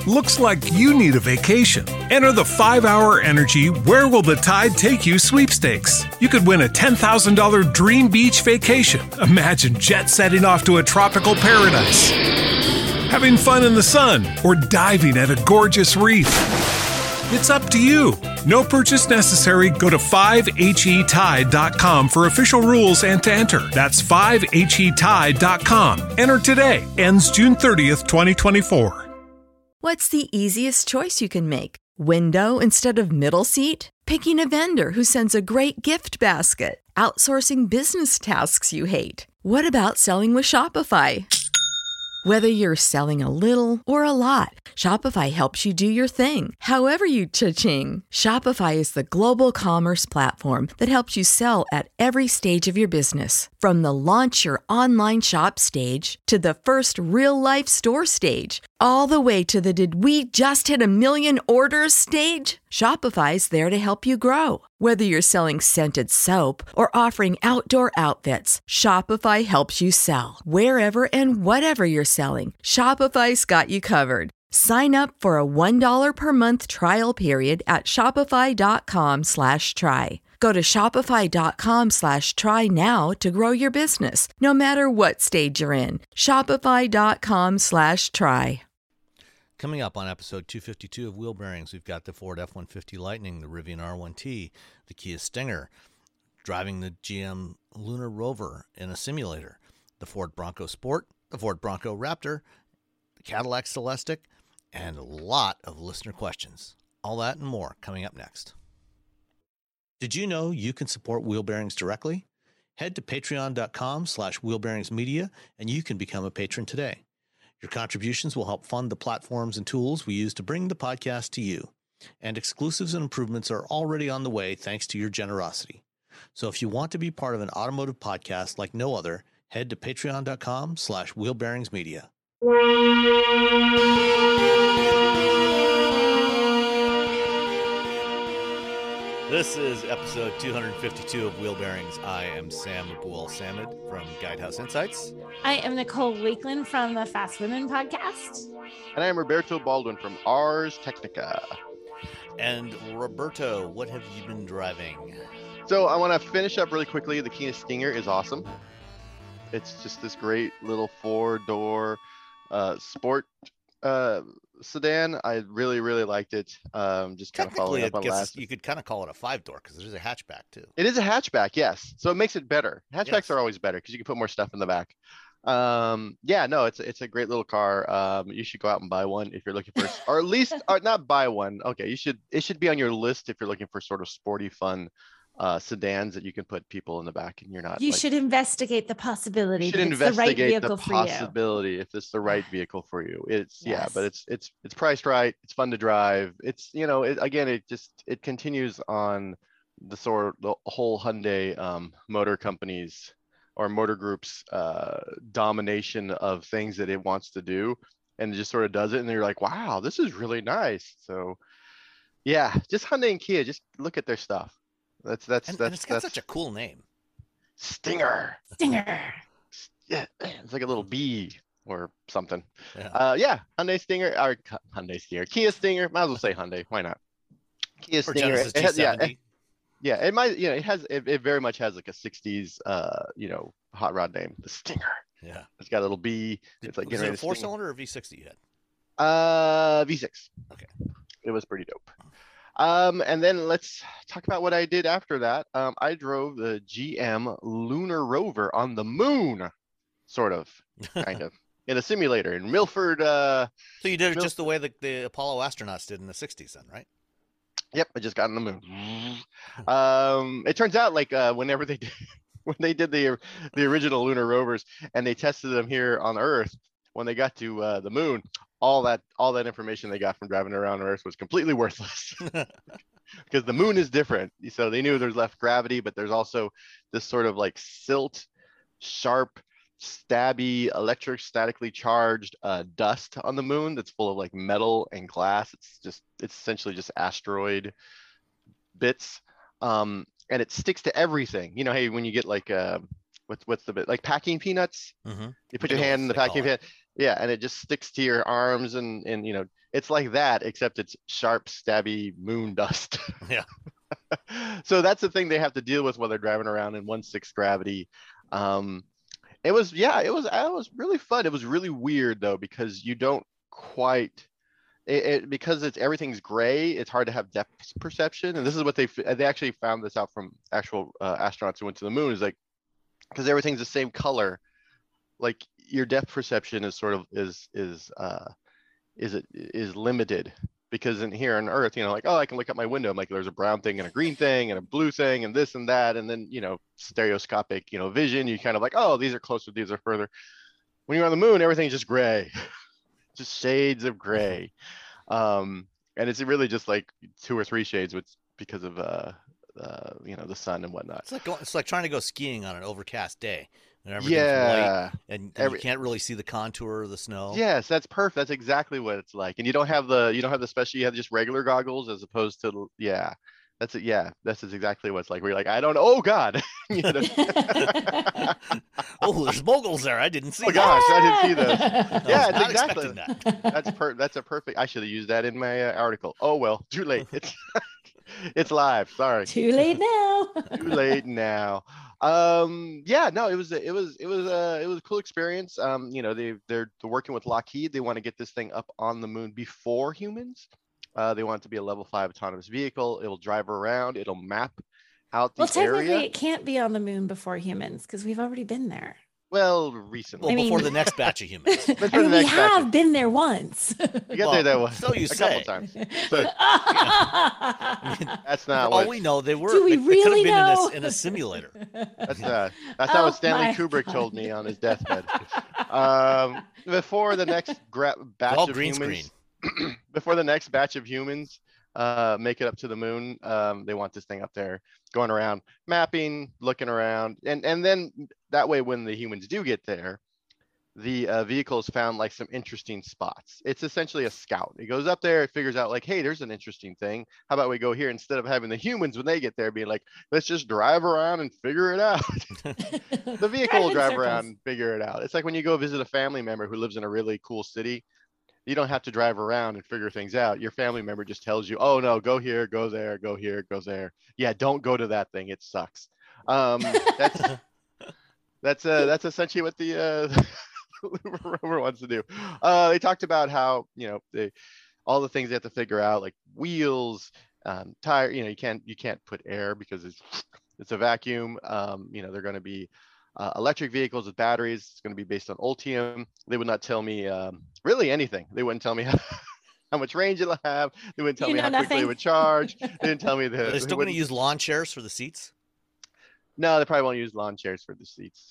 Looks like you need a vacation. Enter the 5-Hour Energy Where Will the Tide Take You sweepstakes. You could win a $10,000 dream beach vacation. Imagine jet setting off to a tropical paradise, having fun in the sun, or diving at a gorgeous reef. It's up to you. No purchase necessary. Go to 5HETide.com for official rules and to enter. That's 5HETide.com. Enter today. Ends June 30th, 2024. What's the easiest choice you can make? Window instead of middle seat? Picking a vendor who sends a great gift basket? Outsourcing business tasks you hate? What about selling with Shopify? Whether you're selling a little or a lot, Shopify helps you do your thing, however you cha-ching. Shopify is the global commerce platform that helps you sell at every stage of your business. From the launch your online shop stage to the first real-life store stage, all the way to the did we just hit a million orders stage. Shopify's there to help you grow. Whether you're selling scented soap or offering outdoor outfits, Shopify helps you sell. Wherever and whatever you're selling, Shopify's got you covered. Sign up for a $1 per month trial period at shopify.com/try. Go to shopify.com/try now to grow your business, no matter what stage you're in. Shopify.com/try. Coming up on episode 252 of Wheel Bearings, we've got the Ford F-150 Lightning, the Rivian R1T, the Kia Stinger, driving the GM Lunar Rover in a simulator, the Ford Bronco Sport, the Ford Bronco Raptor, the Cadillac Celestiq, and a lot of listener questions. All that and more coming up next. Did you know you can support Wheel Bearings directly? Head to patreon.com/wheelbearingsmedia and you can become a patron today. Your contributions will help fund the platforms and tools we use to bring the podcast to you. And exclusives and improvements are already on the way thanks to your generosity. So if you want to be part of an automotive podcast like no other, head to patreon.com/wheelbearingsmedia. This is episode 252 of Wheel Bearings. I am Sam Abuel-Samad from Guidehouse Insights. I am Nicole Wakeland from the Fast Women podcast. And I am Roberto Baldwin from Ars Technica. And Roberto, what have you been driving? So I want to finish up really quickly. The Kia Stinger is awesome. It's just this great little 4-door sport sedan. I really liked it. Just kind of following up on last. You could kind of call it a 5-door because there's a hatchback too. It is a hatchback, yes. So it makes it better. Hatchbacks are always better because you can put more stuff in the back. It's a great little car. You should go out and buy one if you're looking for, or at least, or not buy one. Okay, it should be on your list if you're looking for sort of sporty, fun sedans that you can put people in the back and you're not. You should investigate the possibility. You should investigate the possibility if it's the right vehicle for you. It's but it's priced right. It's fun to drive. It's it continues on the whole Hyundai motor companies or motor groups domination of things that it wants to do, and it just sort of does it, and you're like, wow, this is really nice. So yeah, just Hyundai and Kia, just look at their stuff. It's got such a cool name. Stinger. Yeah, it's like a little bee or something. Yeah. Hyundai Stinger or Hyundai Stinger, Kia Stinger. Might as well say Hyundai. Why not? Kia Stinger. Genesis G70. It very much has like a 60s hot rod name, the Stinger. Yeah. It's got a little bee. It's like was it a 4-cylinder or V6 that you had? V6. Okay. It was pretty dope. And then let's talk about what I did after that. I drove the GM Lunar Rover on the moon, sort of, kind of, in a simulator in Milford. So you did it just the way the Apollo astronauts did in the 60s then, right? Yep, I just got on the moon. It turns out like whenever they did the original lunar rovers and they tested them here on Earth, when they got to the moon, all that information they got from driving around Earth was completely worthless because the moon is different. So they knew there's less gravity, but there's also this sort of like silt, sharp, stabby, electrostatically charged dust on the moon that's full of like metal and glass. It's essentially just asteroid bits, and it sticks to everything. You know, hey, when you get like what's the bit like packing peanuts? Mm-hmm. You put your hand in the packing peanut. Yeah, and it just sticks to your arms, and it's like that, except it's sharp, stabby moon dust. Yeah. So that's the thing they have to deal with while they're driving around in 1/6 gravity. Um, it was really fun. It was really weird though, because you don't quite because it's everything's gray. It's hard to have depth perception, and this is what they actually found this out from actual astronauts who went to the moon. Is like, because everything's the same color, like your depth perception is sort of is limited, because in here on Earth, like, oh, I can look out my window, I'm like, there's a brown thing and a green thing and a blue thing and this and that, and then stereoscopic vision, you kind of like, oh, these are closer, these are further. When you're on the moon, everything's just gray, just shades of gray, and it's really just like 2 or 3 shades, because of the sun and whatnot. It's like trying to go skiing on an overcast day. And everything's Yeah, white, and you can't really see the contour of the snow. Yes, that's perfect. That's exactly what it's like. And you don't have the special. You have just regular goggles, as opposed to, yeah. That's it. Yeah, that's exactly what it's like. Where you're like, I don't know. Oh God. Oh, there's moguls there. I didn't see. Oh gosh, I didn't see those. Yeah, it's not exactly. that. That's a perfect. I should have used that in my article. Oh well, too late. It's live. Sorry. Too late now. Too late now. Yeah, no, it was a cool experience. They're working with Lockheed. They want to get this thing up on the moon before humans. They want it to be a level 5 autonomous vehicle. It'll drive around. It'll map out the area. Well, technically, it can't be on the moon before humans, because we've already been there. Well, recently. Well, before the next batch of humans. We have been there once. You got there that once. So you say. A couple times. So, that's not all we know. They were. Do we they really could have know? been in a simulator. That's not what Stanley Kubrick told me on his deathbed. Before the next batch of green humans. Screen. Before the next batch of humans make it up to the moon, they want this thing up there going around, mapping, looking around, and then that way, when the humans do get there, the vehicles found like some interesting spots. It's essentially a scout. It goes up there, it figures out like, hey, there's an interesting thing. How about we go here, instead of having the humans when they get there being like, let's just drive around and figure it out. The vehicle will drive around and figure it out. It's like when you go visit a family member who lives in a really cool city. You don't have to drive around and figure things out. Your family member just tells you, oh no, go here, go there, go here, go there. Yeah, don't go to that thing. It sucks. That's essentially what the Lunar rover wants to do. They talked about how, all the things they have to figure out, like wheels, tire, you can't put air because it's a vacuum. They're going to be electric vehicles with batteries. It's going to be based on Ultium. They would not tell me really anything. They wouldn't tell me how much range it'll have. They wouldn't tell me how quickly it would charge. They didn't tell me Are they still going to use lawn chairs for the seats? No, they probably won't use lawn chairs for the seats.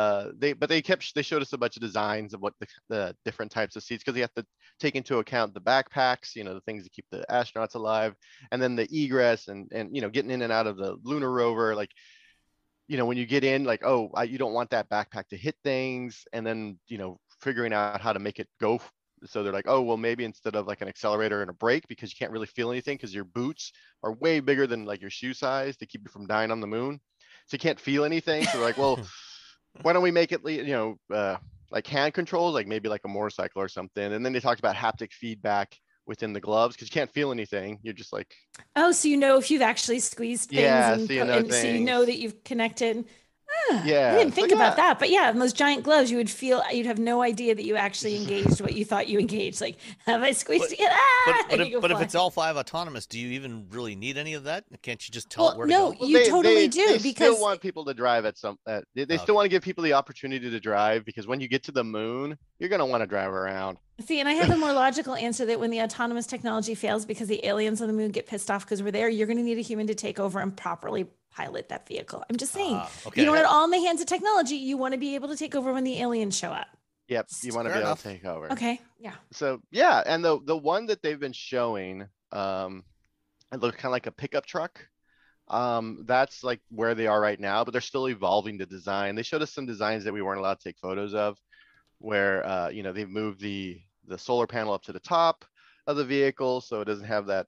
They showed us a bunch of designs of what the different types of seats, because they have to take into account the backpacks, the things to keep the astronauts alive, and then the egress and getting in and out of the lunar rover, like. When you get in, like, you don't want that backpack to hit things, and then, figuring out how to make it go. So they're like, oh, well, maybe instead of like an accelerator and a brake, because you can't really feel anything because your boots are way bigger than like your shoe size to keep you from dying on the moon. So you can't feel anything. So they're like, well, why don't we make it, like hand controls, like maybe like a motorcycle or something. And then they talked about haptic feedback within the gloves, because you can't feel anything. You're just like, so if you've actually squeezed things, so you know that you've connected. Yeah, I didn't think about that, but yeah, in those giant gloves, you'd have no idea that you actually engaged what you thought you engaged. Like, have I squeezed it? But if it's L5 autonomous, do you even really need any of that? Can't you just tell it where to go? No, you totally do. They because still want people to drive at some. They still want to give people the opportunity to drive, because when you get to the moon, you're gonna want to drive around. See, and I have the more logical answer that when the autonomous technology fails because the aliens on the moon get pissed off because we're there, you're going to need a human to take over and properly pilot that vehicle. I'm just saying, you don't want it all in the hands of technology. You want to be able to take over when the aliens show up. Yep, you want to be able to take over. Okay, yeah. So yeah, and the one that they've been showing, it looks kind of like a pickup truck. That's like where they are right now, but they're still evolving the design. They showed us some designs that we weren't allowed to take photos of, where they've moved the solar panel up to the top of the vehicle, so it doesn't have that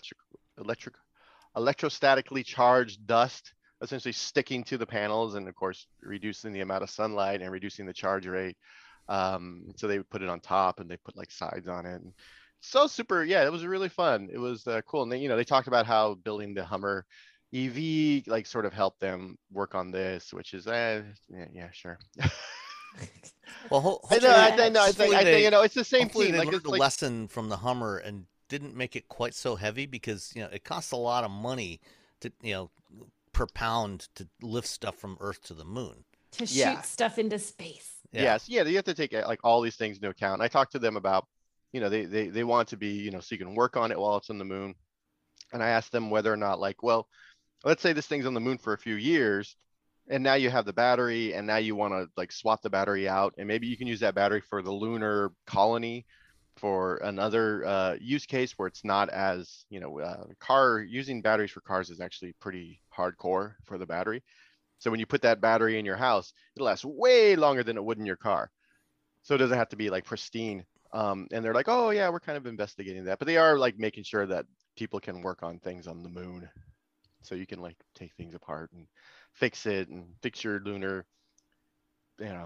electrostatically charged dust essentially sticking to the panels, and of course reducing the amount of sunlight and reducing the charge rate. So they would put it on top and they put like sides on it. And so super, yeah, it was really fun. It was cool. And they talked about how building the Hummer EV like sort of helped them work on this, which is yeah, sure. Well, I think it's the same thing. thing. They like learned it's a like lesson from the Hummer and didn't make it quite so heavy, because it costs a lot of money to per pound to lift stuff from Earth to the moon, to shoot stuff into space. Yes, you have to take like all these things into account. And I talked to them about, they want to be, so you can work on it while it's on the moon. And I asked them whether or not, like, well, let's say this thing's on the moon for a few years, and now you have the battery, and now you want to like swap the battery out, and maybe you can use that battery for the lunar colony for another use case where it's not as, using batteries for cars is actually pretty hardcore for the battery. So when you put that battery in your house, it'll last way longer than it would in your car. So it doesn't have to be like pristine. And they're like, oh yeah, we're kind of investigating that, but they are like making sure that people can work on things on the moon. So you can like take things apart and fix it and fix your lunar, your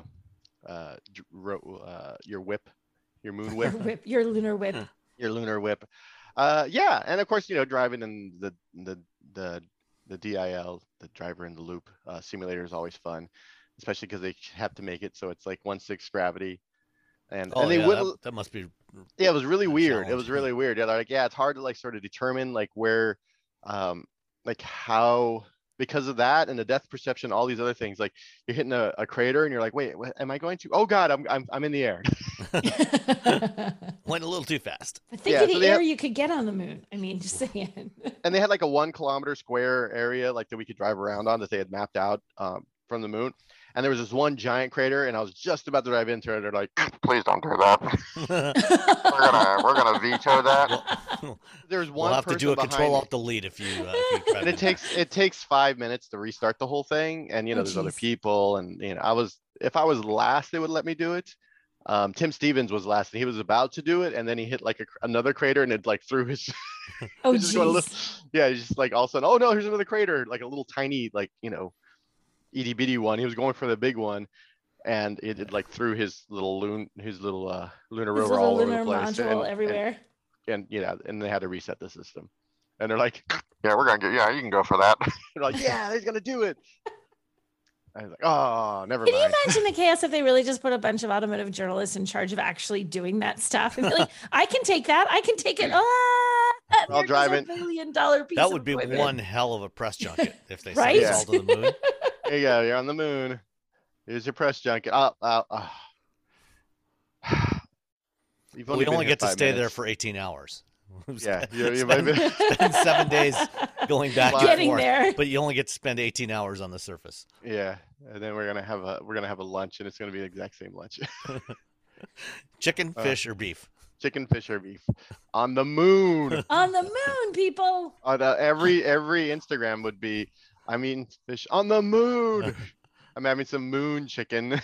whip, your moon whip, your lunar whip, your lunar whip. Yeah. And of course, driving in the DIL, the driver in the loop simulator is always fun, especially because they have to make it so it's like 1/6 gravity. And they wouldn't. That must be. Yeah, it was really weird. It was really weird. Yeah, they're like, it's hard to like sort of determine like where, like how, because of that and the depth perception, all these other things, like you're hitting a crater and you're like, wait, what am I going to? Oh God, I'm in the air. Went a little too fast. But think of the air you could get on the moon. I mean, just saying. And they had like a 1 kilometer square area like that we could drive around on that they had mapped out from the moon. And there was this one giant crater, and I was just about to drive into it. They're like, "Please don't do that. we're gonna veto that." There's one. We'll have to do a Control-Alt-Delete if you. Try and it takes 5 minutes to restart the whole thing, and there's other people, and if I was last, they would let me do it. Tim Stevens was last, and he was about to do it, and then he hit like another crater, and it like threw his. Oh jeez. He's just like all of a sudden, oh no, here's another crater, like a little tiny, like itty bitty one. He was going for the big one, and it like threw his little lunar rover all over the place, everywhere. And they had to reset the system. And they're like, yeah, we're gonna you can go for that. They're like, yeah, he's gonna do it. I was like, oh, never mind. Can you imagine the chaos if they really just put a bunch of automotive journalists in charge of actually doing that stuff and be like, I can take that, I can take it. I'll drive it. $1 billion piece. That would be one hell of a press junket if they right? sent us all to the moon. There you go. You're on the moon. Here's your press junket. We only get to stay there for 18 hours. Yeah, spend 7 days going back and forth, there. but you only get to spend 18 hours on the surface. Yeah, and then we're gonna have a lunch, and it's gonna be the exact same lunch. Chicken, fish, or beef. Chicken, fish, or beef on the moon. On the moon, people. Every Instagram would be, I'm eating fish on the moon. I'm having some moon chicken.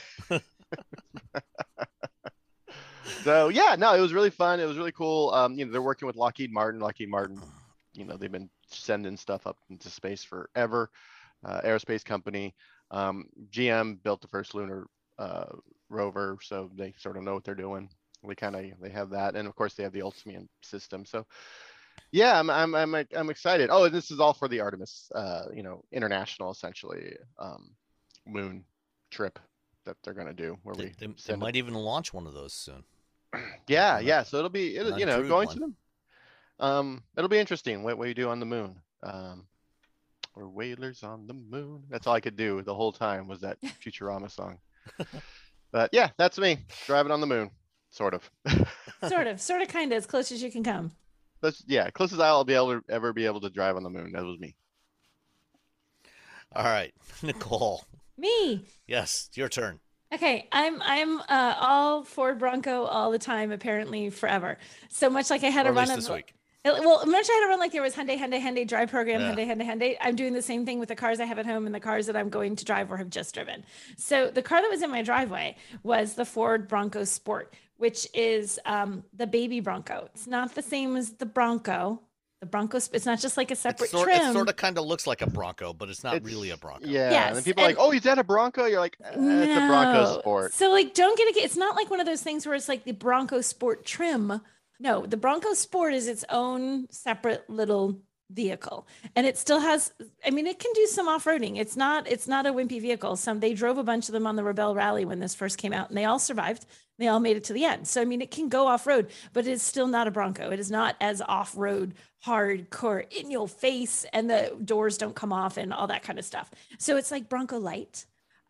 So yeah, no, it was really fun. It was really cool. They're working with Lockheed Martin. They've been sending stuff up into space forever. Aerospace company. GM built the first lunar rover, so they sort of know what they're doing. They have that, and of course they have the Ultium system. So yeah, I'm excited. Oh, and this is all for the Artemis, international essentially moon trip that they're gonna do. Where they might even launch one of those soon. Yeah. So it'll going to them. It'll be interesting what we do on the moon. We're whalers on the moon. That's all I could do the whole time was that Futurama song. But yeah, that's me driving on the moon, sort of. sort of, kind of, as close as you can come. Closest I'll ever be able to drive on the moon. That was me. All right, Nicole. Me. Yes, your turn. Okay, I'm all Ford Bronco all the time, apparently forever. So much like I had a run of this week. Well, much I had a run like there was Hyundai Drive Program, yeah. Hyundai. I'm doing the same thing with the cars I have at home and the cars that I'm going to drive or have just driven. So the car that was in my driveway was the Ford Bronco Sport, which is the baby Bronco. It's not the same as the Bronco. The Bronco, it's not just like a separate trim. It sort of kind of looks like a Bronco, but it's not really a Bronco. Yeah. Yes, and then people are like, oh, is that a Bronco? You're like, no. It's a Bronco Sport. So like, don't get it's not like one of those things where it's like the Bronco Sport trim. No, the Bronco Sport is its own separate little vehicle, and it still has, I mean, it can do some off-roading. It's not a wimpy vehicle. They drove a bunch of them on the Rebelle Rally when this first came out, and they all survived. They all made it to the end. So I mean, it can go off-road, but it's still not a Bronco. It is not as off-road hardcore in your face, and the doors don't come off and all that kind of stuff. So it's like Bronco light.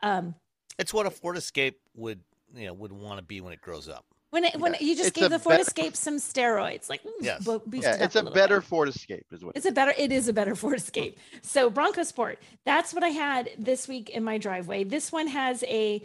It's what a Ford Escape would want to be when it grows up. When you just gave the Ford Escape some steroids, like yes. It's a better Ford Escape, is what it is a better Ford Escape. So Bronco Sport, that's what I had this week in my driveway. This one has a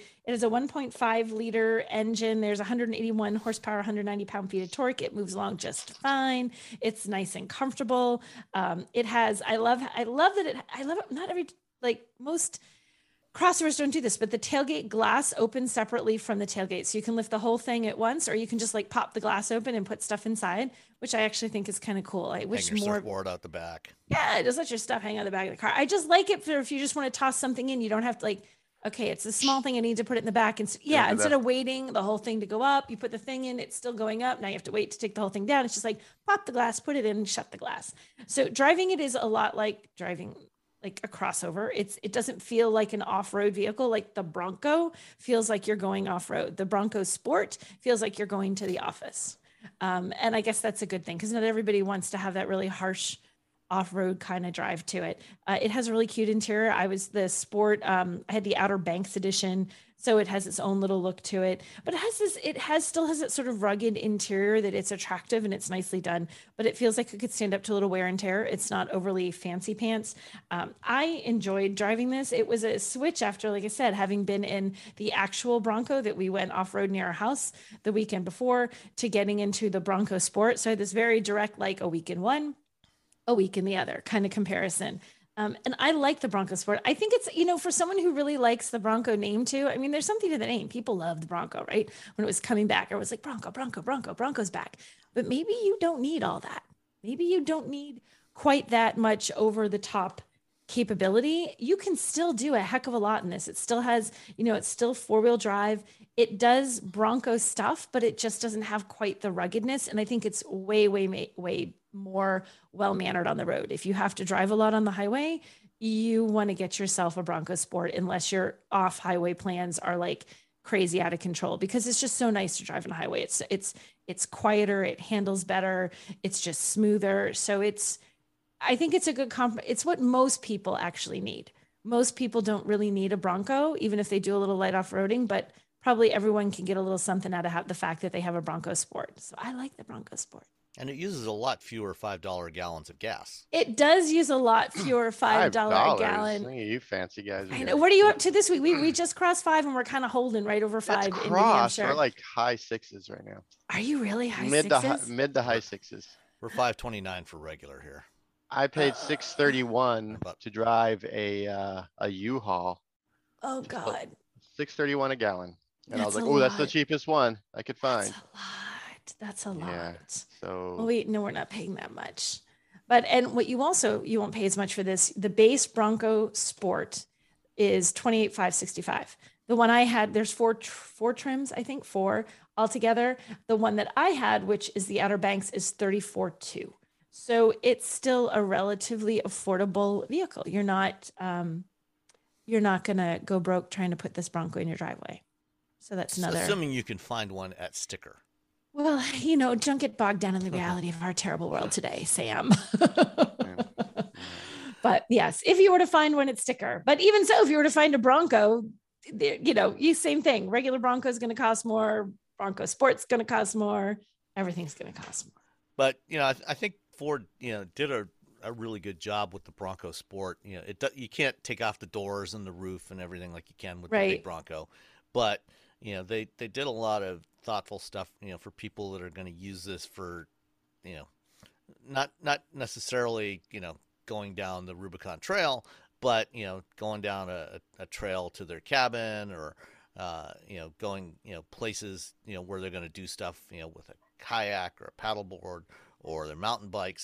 1.5 liter engine. There's 181 horsepower, 190 pound-feet of torque. It moves along just fine. It's nice and comfortable. It has, I love it. Not every, like most crossovers don't do this, but the tailgate glass opens separately from the tailgate. So you can lift the whole thing at once, or you can just like pop the glass open and put stuff inside, which I actually think is kind of cool. I wish hang your more surfboard out the back. Yeah, just let your stuff hang out the back of the car. I just like it for if you just want to toss something in, you don't have to like, okay, it's a small thing. I need to put it in the back. And instead of waiting the whole thing to go up, you put the thing in, it's still going up. Now you have to wait to take the whole thing down. It's just like pop the glass, put it in, and shut the glass. So driving it is a lot like driving like a crossover. It doesn't feel like an off-road vehicle. Like the Bronco feels like you're going off-road. The Bronco Sport feels like you're going to the office. And I guess that's a good thing because not everybody wants to have that really harsh off-road kind of drive to it. It has a really cute interior. I had the Outer Banks edition, so it has its own little look to it, but still has that sort of rugged interior that it's attractive and it's nicely done, but it feels like it could stand up to a little wear and tear. It's not overly fancy pants. I enjoyed driving this. It was a switch after, like I said, having been in the actual Bronco that we went off-road near our house the weekend before to getting into the Bronco Sport. So I had this very direct, like a week in one, a week in the other kind of comparison. And I like the Bronco Sport. I think it's, for someone who really likes the Bronco name too, I mean, there's something to the name. People love the Bronco, right? When it was coming back, I was like, Bronco, Bronco's back. But maybe you don't need all that. Maybe you don't need quite that much over the top capability. You can still do a heck of a lot in this. It still has, it's still four-wheel drive. It does Bronco stuff, but it just doesn't have quite the ruggedness. And I think it's way, way, way more well-mannered on the road. If you have to drive a lot on the highway, you want to get yourself a Bronco Sport unless your off-highway plans are like crazy out of control, because it's just so nice to drive on a highway. It's quieter, it handles better, it's just smoother. So I think it's a good it's what most people actually need. Most people don't really need a Bronco, even if they do a little light off-roading, but probably everyone can get a little something out of the fact that they have a Bronco Sport. So I like the Bronco Sport. And it uses a lot fewer $5 gallons of gas. It does use a lot fewer $5 a gallon. Look at you fancy guys. I know. What are you up to this week? We just crossed 5 and we're kind of holding right over 5 in New Hampshire. We're like high 6s right now. Are you really high 6s? Mid to high 6s. We're 529 for regular here. I paid $631 to drive a U-Haul. Oh God. $631 a gallon. And I was like, oh, that's the cheapest one I could find. That's a lot. Yeah, so we're not paying that much. And what you won't pay as much for this. The base Bronco Sport is $28,565. The one I had, there's four trims, I think 4 altogether. The one that I had, which is the Outer Banks, is $34,200. So it's still a relatively affordable vehicle. You're not gonna go broke trying to put this Bronco in your driveway. So that's another. Assuming you can find one at Sticker. Well, don't get bogged down in the reality of our terrible world today, Sam. But yes, if you were to find one at Sticker. But even so, if you were to find a Bronco, same thing. Regular Bronco is going to cost more. Bronco Sport's going to cost more. Everything's going to cost more. But, I think Ford, did a really good job with the Bronco Sport. You can't take off the doors and the roof and everything like you can with the big Bronco. But, they did a lot of thoughtful stuff, for people that are going to use this for, not necessarily, going down the Rubicon Trail, but, going down a trail to their cabin or, going, places, where they're going to do stuff, with a kayak or a paddleboard or their mountain bikes.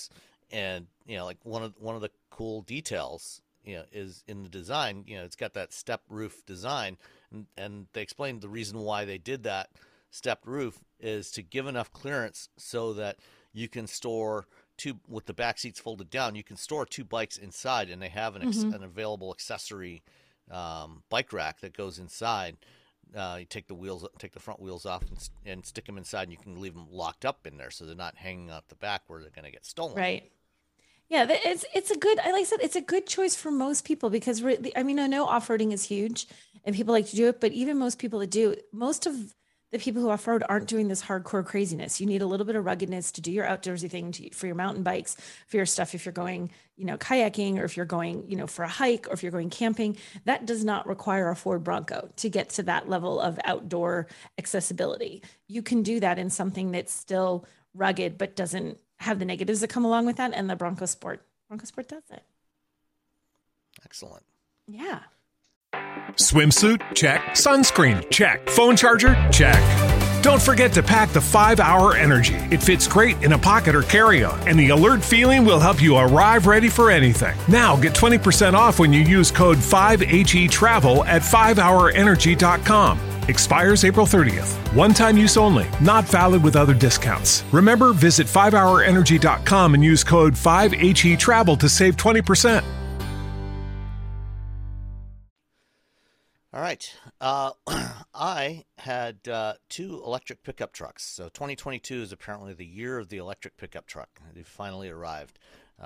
And like one of the cool details is in the design. It's got that step roof design, and they explained the reason why they did that stepped roof is to give enough clearance so that you can store two, with the back seats folded down, you can store 2 bikes inside, and they have an available accessory bike rack that goes inside. You take the front wheels off and stick them inside, and you can leave them locked up in there so they're not hanging out the back where they're going to get stolen. Right. Yeah, it's a good, like I said, it's a good choice for most people because I know off-roading is huge and people like to do it, but even most people that do, most of the people who off-road aren't doing this hardcore craziness. You need a little bit of ruggedness to do your outdoorsy thing for your mountain bikes, for your stuff. If you're going, kayaking, or if you're going, for a hike, or if you're going camping, that does not require a Ford Bronco to get to that level of outdoor accessibility. You can do that in something that's still rugged, but doesn't have the negatives that come along with that. And the Bronco Sport does it. Excellent. Yeah. Swimsuit? Check. Sunscreen? Check. Phone charger? Check. Don't forget to pack the 5-Hour Energy. It fits great in a pocket or carry-on, and the alert feeling will help you arrive ready for anything. Now get 20% off when you use code 5HETRAVEL at 5hourenergy.com. Expires April 30th. One-time use only. Not valid with other discounts. Remember, visit 5hourenergy.com and use code 5HETRAVEL to save 20%. All right. I had 2 electric pickup trucks. So 2022 is apparently the year of the electric pickup truck. They finally arrived.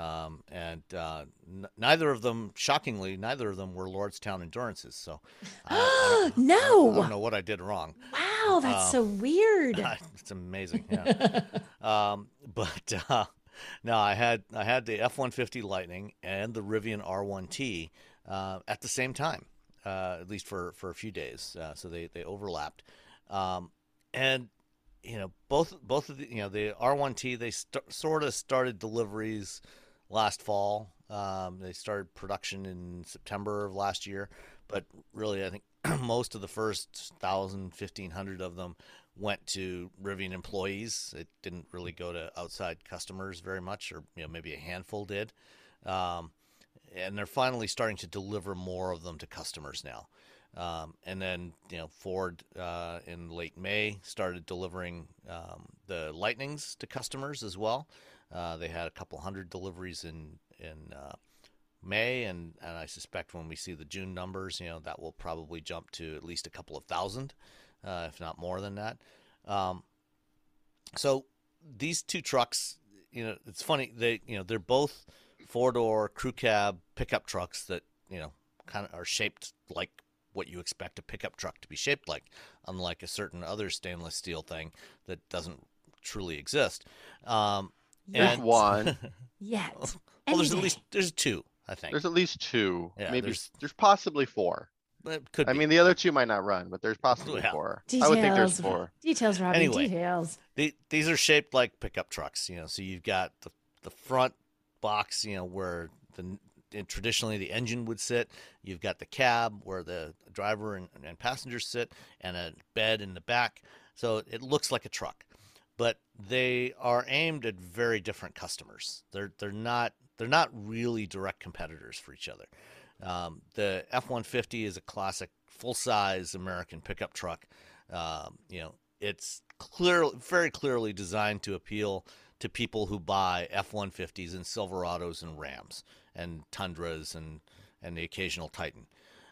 Neither of them, shockingly, were Lordstown Endurances. So I don't know what I did wrong. Wow, that's so weird. It's amazing. Yeah. No, I had the F-150 Lightning and the Rivian R1T at the same time. At least for a few days, so they overlapped, and both of the the R1T they sort of started deliveries last fall. They started production in September of last year, but really I think most of the first 1,000-1,500 of them went to Rivian employees. It didn't really go to outside customers very much, or maybe a handful did. And they're finally starting to deliver more of them to customers now. And then, Ford in late May started delivering the Lightnings to customers as well. They had a couple hundred deliveries in May, and I suspect when we see the June numbers, that will probably jump to at least a couple of thousand, if not more than that. So these 2 trucks, it's funny, they're both 4-door crew cab pickup trucks that kind of are shaped like what you expect a pickup truck to be shaped like, unlike a certain other stainless steel thing that doesn't truly exist. There's one. Yes. Well, there's 2, I think. There's at least 2. Yeah, maybe there's possibly 4. It could be. I mean, the other 2 might not run, but there's possibly 4. I would think there's 4. Details, Robbie. Anyway, details. These are shaped like pickup trucks. So you've got the front box, where traditionally the engine would sit. You've got the cab where the driver and passengers sit, and a bed in the back. So it looks like a truck, but they are aimed at very different customers. They're not really direct competitors for each other. The F-150 is a classic full-size American pickup truck. It's very clearly designed to appeal to people who buy F-150s and Silverados and Rams and Tundras and the occasional Titan.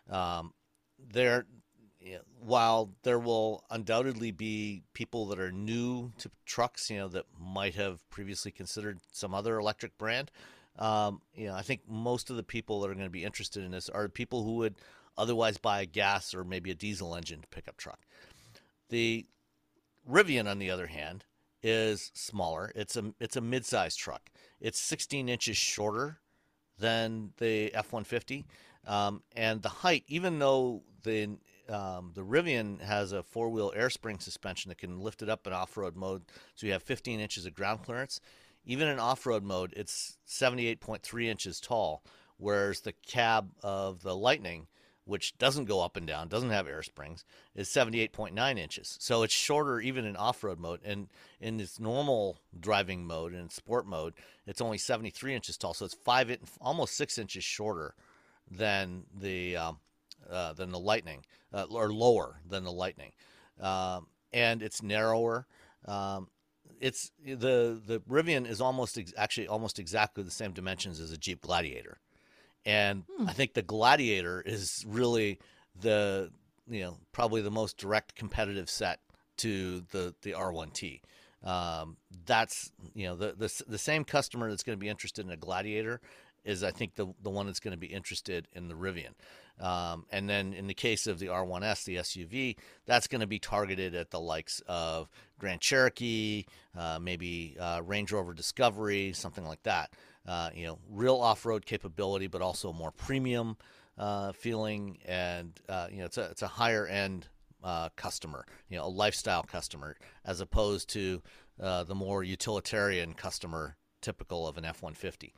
While there will undoubtedly be people that are new to trucks, that might have previously considered some other electric brand, I think most of the people that are going to be interested in this are people who would otherwise buy a gas or maybe a diesel engine pickup truck. The Rivian, on the other hand, is smaller. It's a mid-sized truck. It's 16 inches shorter than the F-150, and the height, even though the Rivian has a 4-wheel air spring suspension that can lift it up in off-road mode, so you have 15 inches of ground clearance. Even in off-road mode, it's 78.3 inches tall, whereas the cab of the Lightning which doesn't go up and down, doesn't have air springs, is 78.9 inches. So it's shorter even in off-road mode. And in its normal driving mode and sport mode, it's only 73 inches tall. So it's almost 6 inches shorter than the Lightning, or lower than the Lightning. And it's narrower. It's the Rivian is almost exactly the same dimensions as a Jeep Gladiator. And I think the Gladiator is really probably the most direct competitive set to the R1T. That's, the same customer that's going to be interested in a Gladiator is, I think, the one that's going to be interested in the Rivian. And then in the case of the R1S, the SUV, that's going to be targeted at the likes of Grand Cherokee, maybe Range Rover Discovery, something like that. Real off-road capability, but also more premium feeling, and it's a higher end customer, a lifestyle customer, as opposed to the more utilitarian customer typical of an F-150.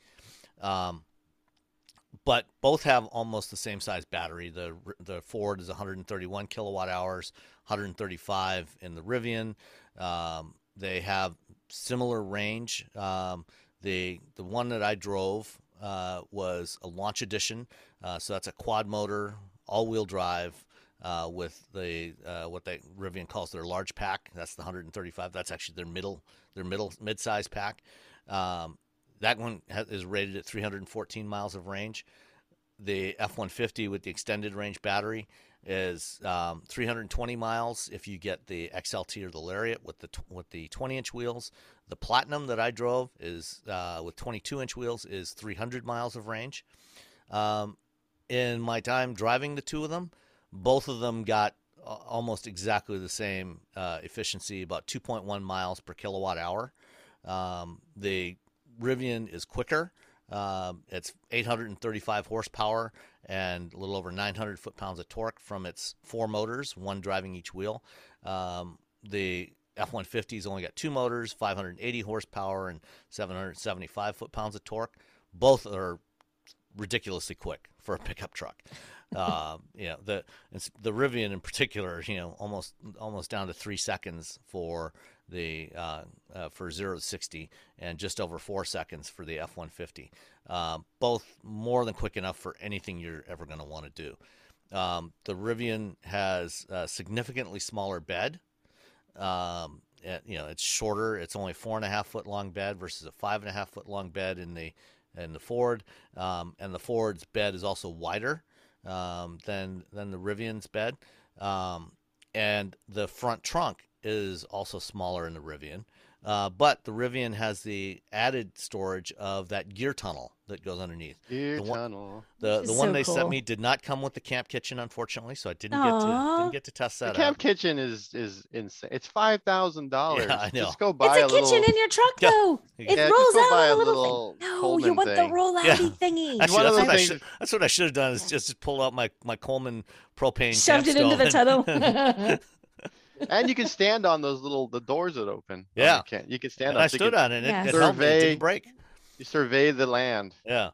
But both have almost the same size battery. The Ford is 131 kilowatt hours, 135 in the Rivian. They have similar range. The one that I drove was a launch edition, so that's a quad motor, all-wheel drive with what Rivian calls their large pack. That's the 135. That's actually their mid-size pack. That one is rated at 314 miles of range. The F-150 with the extended range battery is 320 miles if you get the XLT or the Lariat with the 20-inch wheels. The Platinum that I drove is with 22-inch wheels is 300 miles of range. In my time driving the two of them, both of them got almost exactly the same efficiency, about 2.1 miles per kilowatt hour. The Rivian is quicker. It's 835 horsepower and a little over 900 foot-pounds of torque from its four motors, one driving each wheel. The F-150's only got two motors, 580 horsepower and 775 foot-pounds of torque. Both are ridiculously quick for a pickup truck. The Rivian in particular, almost down to 3 seconds for the for 0 to 60, and just over 4 seconds for the F-150. Both more than quick enough for anything you're ever going to want to do. The Rivian has a significantly smaller bed. It's shorter. It's only 4.5 foot long bed versus a 5.5 foot long bed in the Ford. And the Ford's bed is also wider than the Rivian's bed. And the front trunk is also smaller in the Rivian. But the Rivian has the added storage of that gear tunnel that goes underneath. The one they sent me did not come with the camp kitchen, unfortunately, so I didn't get to test that out. The camp kitchen is insane. It's $5,000. Yeah, I know. Just go buy it's a kitchen in your truck, though. It rolls out a little thing. No, you want the roll-outy thingy. Actually, that's what I should have done, is just pull out my Coleman propane. Shoved it into the tunnel. And you can stand on the doors that open. Yeah, you can stand and on. I stood on it. It helped me. It didn't break. You survey the land. Yeah.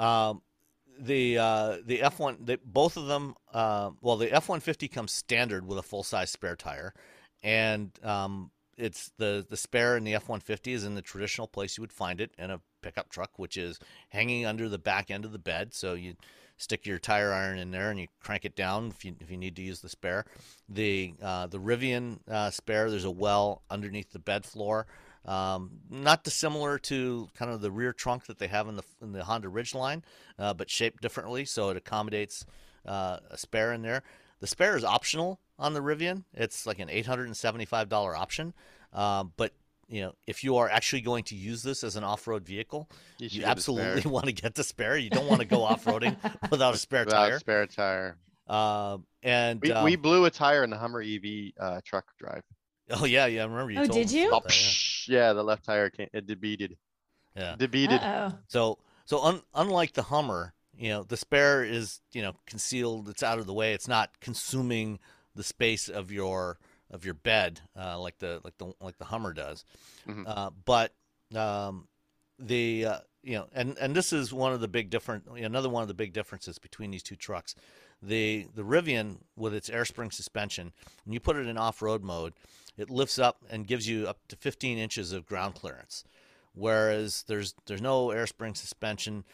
The F1, both of them. The F-150 comes standard with a full-size spare tire, and it's the spare in the F-150 is in the traditional place you would find it in a pickup truck, which is hanging under the back end of the bed. So you stick your tire iron in there and you crank it down if you need to use the spare. The Rivian spare, there's a well underneath the bed floor, not dissimilar to kind of the rear trunk that they have in the Honda Ridgeline, but shaped differently, so it accommodates a spare in there. The spare is optional on the Rivian. It's like an $875 option, but if you are actually going to use this as an off-road vehicle, you absolutely want to get the spare. You don't want to go off-roading without a spare tire. Spare tire. And we blew a tire in the Hummer EV truck drive. Oh yeah, I remember you. Oh, told did us you? about that, Yeah, the left tire it debeated. Yeah, debeated. So unlike the Hummer, the spare is concealed. It's out of the way. It's not consuming the space of your bed like the Hummer does. Mm-hmm. But the and this is one of the big another one of the big differences between these two trucks. The Rivian, with its air spring suspension, when you put it in off-road mode, it lifts up and gives you up to 15 inches of ground clearance. Whereas there's no air spring suspension.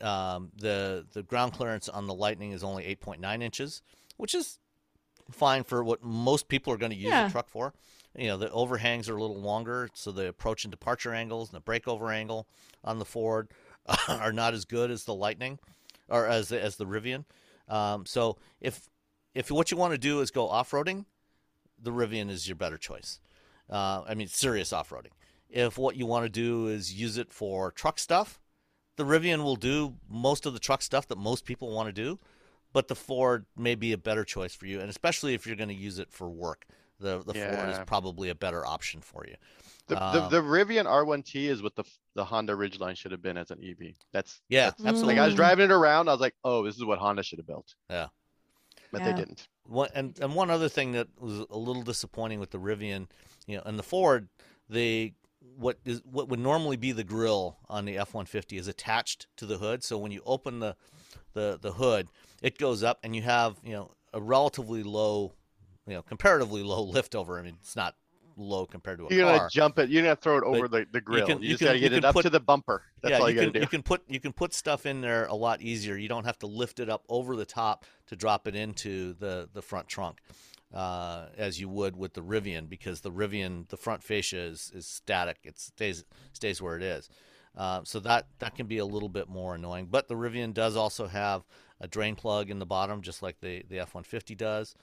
The ground clearance on the Lightning is only 8.9 inches, which is fine for what most people are going to use the truck for. The overhangs are a little longer, so the approach and departure angles and the breakover angle on the Ford are not as good as the Lightning or as the Rivian. So if what you want to do is go off-roading, the Rivian is your better choice. Serious off-roading. If what you want to do is use it for truck stuff, the Rivian will do most of the truck stuff that most people want to do, but the Ford may be a better choice for you, and especially if you're going to use it for work. The Ford is probably a better option for you. The Rivian R1T is what the Honda Ridgeline should have been as an EV. Absolutely. Like I was driving it around, I was like, oh, this is what Honda should have built. Yeah. But they didn't. And one other thing that was a little disappointing with the Rivian, and the Ford, what would normally be the grille on the F-150 is attached to the hood. So when you open the hood, it goes up, and you have a relatively low, comparatively low liftover. It's not low compared to a car. You're gonna jump it. You're gonna throw it over the grill. You just gotta get it up to the bumper. That's all you gotta do. You can put stuff in there a lot easier. You don't have to lift it up over the top to drop it into the front trunk, as you would with the Rivian, because the Rivian, the front fascia is static. It stays where it is. So that can be a little bit more annoying. But the Rivian does also have a drain plug in the bottom, just like the F-150 does.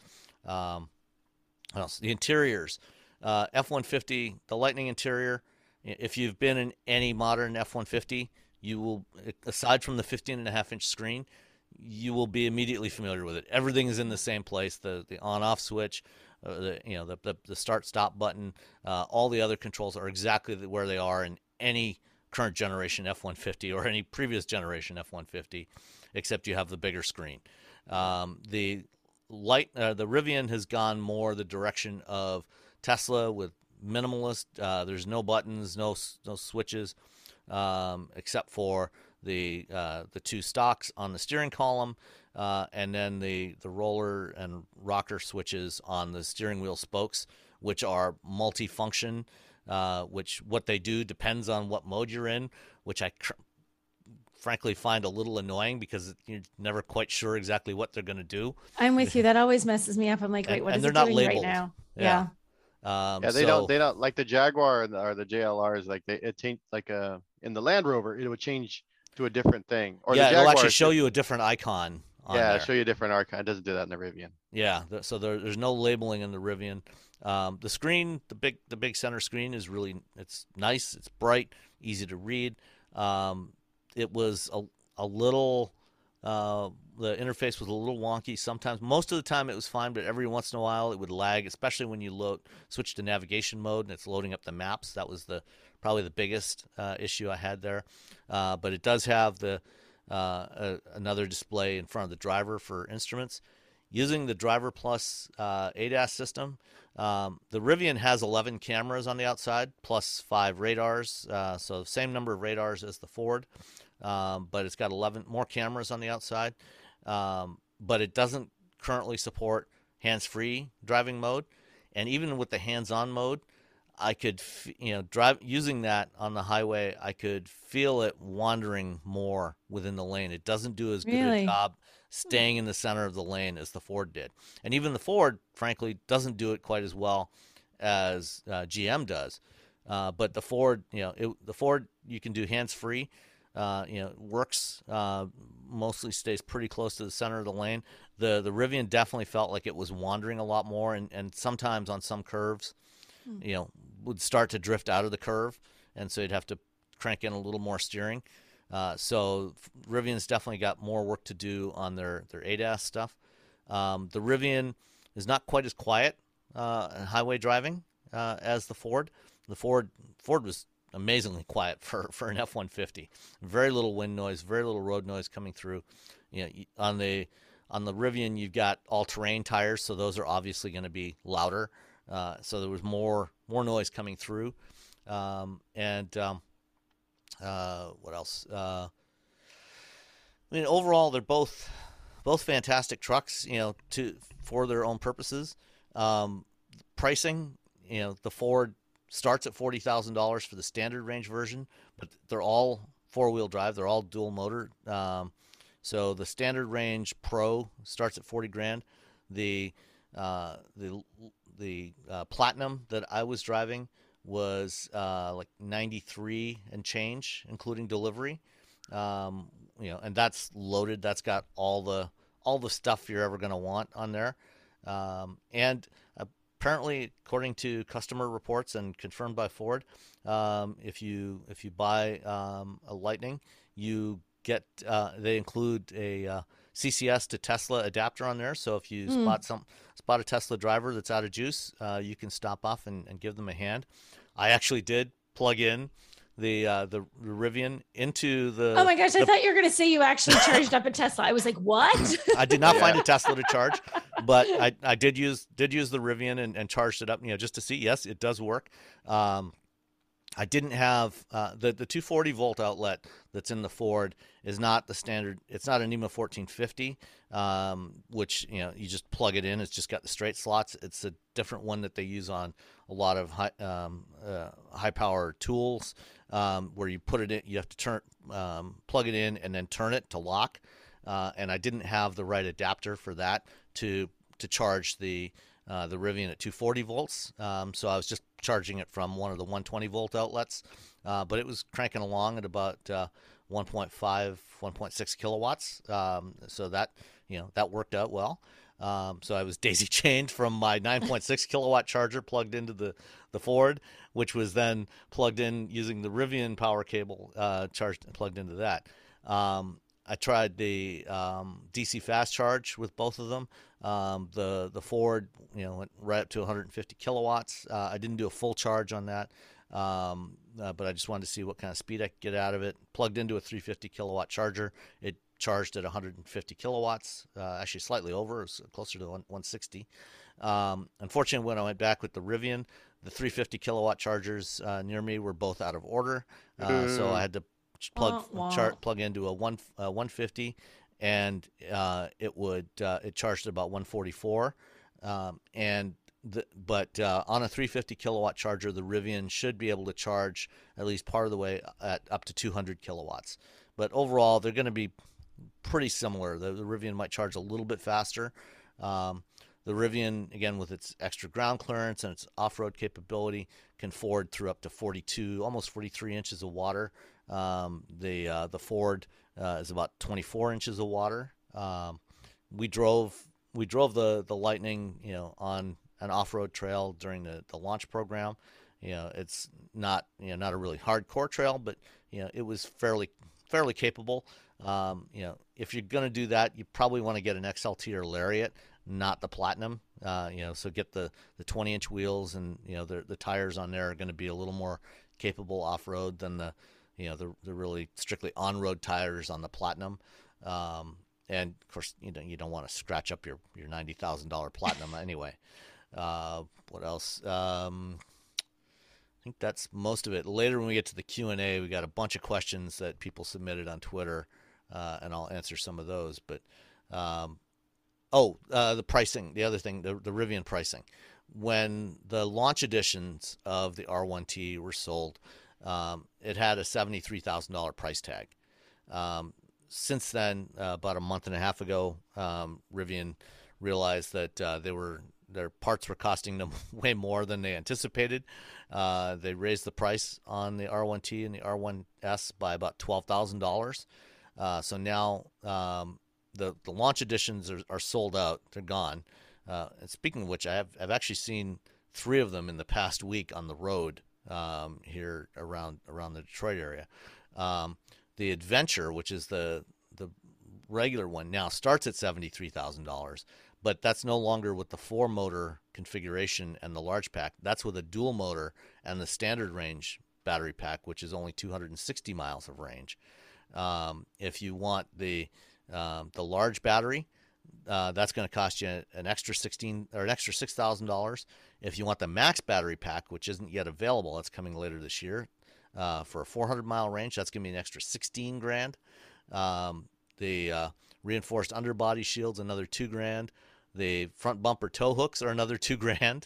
The interiors, F-150, the Lightning interior, if you've been in any modern F-150, you will, aside from the 15.5-inch screen, you will be immediately familiar with it. Everything is in the same place. The on-off switch, the start-stop button, all the other controls are exactly where they are in any current generation F-150 or any previous generation F-150, except you have the bigger screen. The Rivian has gone more the direction of Tesla with minimalist. There's no buttons, no switches, except for the two stalks on the steering column, and then the roller and rocker switches on the steering wheel spokes, which are multi-function. Which what they do depends on what mode you're in, which I frankly find a little annoying because you're never quite sure exactly what they're going to do. I'm with you. That always messes me up. I'm like, wait, what is it doing labeled right now? Yeah. They don't like the Jaguar or the JLRs. Like it changed, like in the Land Rover, it would change to a different thing. Or the Jaguar, it'll actually show you a different icon. It'll show you a different icon. It doesn't do that in the Rivian. Yeah, so there's no labeling in the Rivian. The screen, the big center screen is it's nice. It's bright, easy to read. It was a little, the interface was a little wonky sometimes. Most of the time it was fine, but every once in a while it would lag, especially when you switch to navigation mode and it's loading up the maps. That was probably the biggest issue I had there. But it does have another display in front of the driver for instruments. Using the Driver Plus ADAS system, the Rivian has 11 cameras on the outside plus 5 radars, so the same number of radars as the Ford, but it's got 11 more cameras on the outside. But it doesn't currently support hands-free driving mode, and even with the hands-on mode, I could, drive using that on the highway. I could feel it wandering more within the lane. It doesn't do as good a job staying in the center of the lane as the Ford did. And even the Ford, frankly, doesn't do it quite as well as GM does. But the Ford, you can do hands-free. Works, mostly stays pretty close to the center of the lane. The Rivian definitely felt like it was wandering a lot more, and sometimes on some curves, would start to drift out of the curve, and so you'd have to crank in a little more steering. So Rivian's definitely got more work to do on their ADAS stuff. The Rivian is not quite as quiet in highway driving as the Ford. The Ford was amazingly quiet for an F-150. Very little wind noise, very little road noise coming through. On the Rivian, you've got all-terrain tires, so those are obviously going to be louder. So there was more noise coming through, and What else? I mean, overall, they're both fantastic trucks. For their own purposes. Pricing, the Ford starts at $40,000 for the standard range version, but they're all four-wheel drive. They're all dual motor. So the standard range Pro starts at $40,000. The Platinum that I was driving was like 93 and change, including delivery. And that's loaded. That's got all the stuff you're ever going to want on there. And apparently, according to customer reports and confirmed by Ford, if you buy a Lightning, you get they include a CCS to Tesla adapter on there. So if you spot a Tesla driver that's out of juice, you can stop off and give them a hand. I actually did plug in the Rivian into the. Oh my gosh! I thought you were going to say you actually charged up a Tesla. I was like, what? I did not find a Tesla to charge, but I did use the Rivian and charged it up, just to see. Yes, it does work. I didn't have the 240 volt outlet that's in the Ford is not the standard. It's not a NEMA 1450, which you just plug it in. It's just got the straight slots. It's a different one that they use on a lot of high power tools, where you put it in. You have to plug it in and then turn it to lock. And I didn't have the right adapter for that to charge the Rivian at 240 volts. So I was just charging it from one of the 120 volt outlets, but it was cranking along at about 1.5, 1.6 kilowatts. So that worked out well. So I was daisy chained from my 9.6 kilowatt charger plugged into the Ford, which was then plugged in using the Rivian power cable, charged and plugged into that. I tried the DC fast charge with both of them. The Ford, went right up to 150 kilowatts. I didn't do a full charge on that, but I just wanted to see what kind of speed I could get out of it. Plugged into a 350 kilowatt charger. It charged at 150 kilowatts, actually slightly over. It was closer to 160. Unfortunately, when I went back with the Rivian, the 350 kilowatt chargers near me were both out of order, so I had to plug into a 150, and it charged at about 144, but on a 350 kilowatt charger, the Rivian should be able to charge at least part of the way at up to 200 kilowatts. But overall, they're going to be pretty similar. The Rivian might charge a little bit faster. The Rivian, again, with its extra ground clearance and its off-road capability, can ford through up to 42, almost 43 inches of water. The Ford is about 24 inches of water. We drove the Lightning, on an off-road trail during the launch program. It's not a really hardcore trail, but it was fairly capable. If you're going to do that, you probably want to get an XLT or Lariat, not the Platinum. So get the 20-inch wheels, and the tires on there are going to be a little more capable off-road than the really strictly on-road tires on the Platinum. And of course, you don't want to scratch up your $90,000 Platinum anyway. What else? I think that's most of it. Later, when we get to the Q&A, we got a bunch of questions that people submitted on Twitter, and I'll answer some of those. But the pricing, the other thing, the Rivian pricing. When the launch editions of the R1T were sold, it had a $73,000 price tag. Since then, about a month and a half ago, Rivian realized that their parts were costing them way more than they anticipated. They raised the price on the R1T and the R1S by about $12,000. So now the launch editions are sold out. They're gone. And speaking of which, I've actually seen 3 of them in the past week on the road here around the Detroit area. The Adventure, which is the regular one, now starts at $73,000, but that's no longer with the 4-motor configuration and the large pack. That's with a dual motor and the standard range battery pack, which is only 260 miles of range. If you want the large battery, that's going to cost you an extra $6,000. If you want the max battery pack, which isn't yet available, it's coming later this year, for a 400-mile range. That's going to be an extra 16 grand. The reinforced underbody shields, another 2 grand. The front bumper tow hooks are another 2 grand.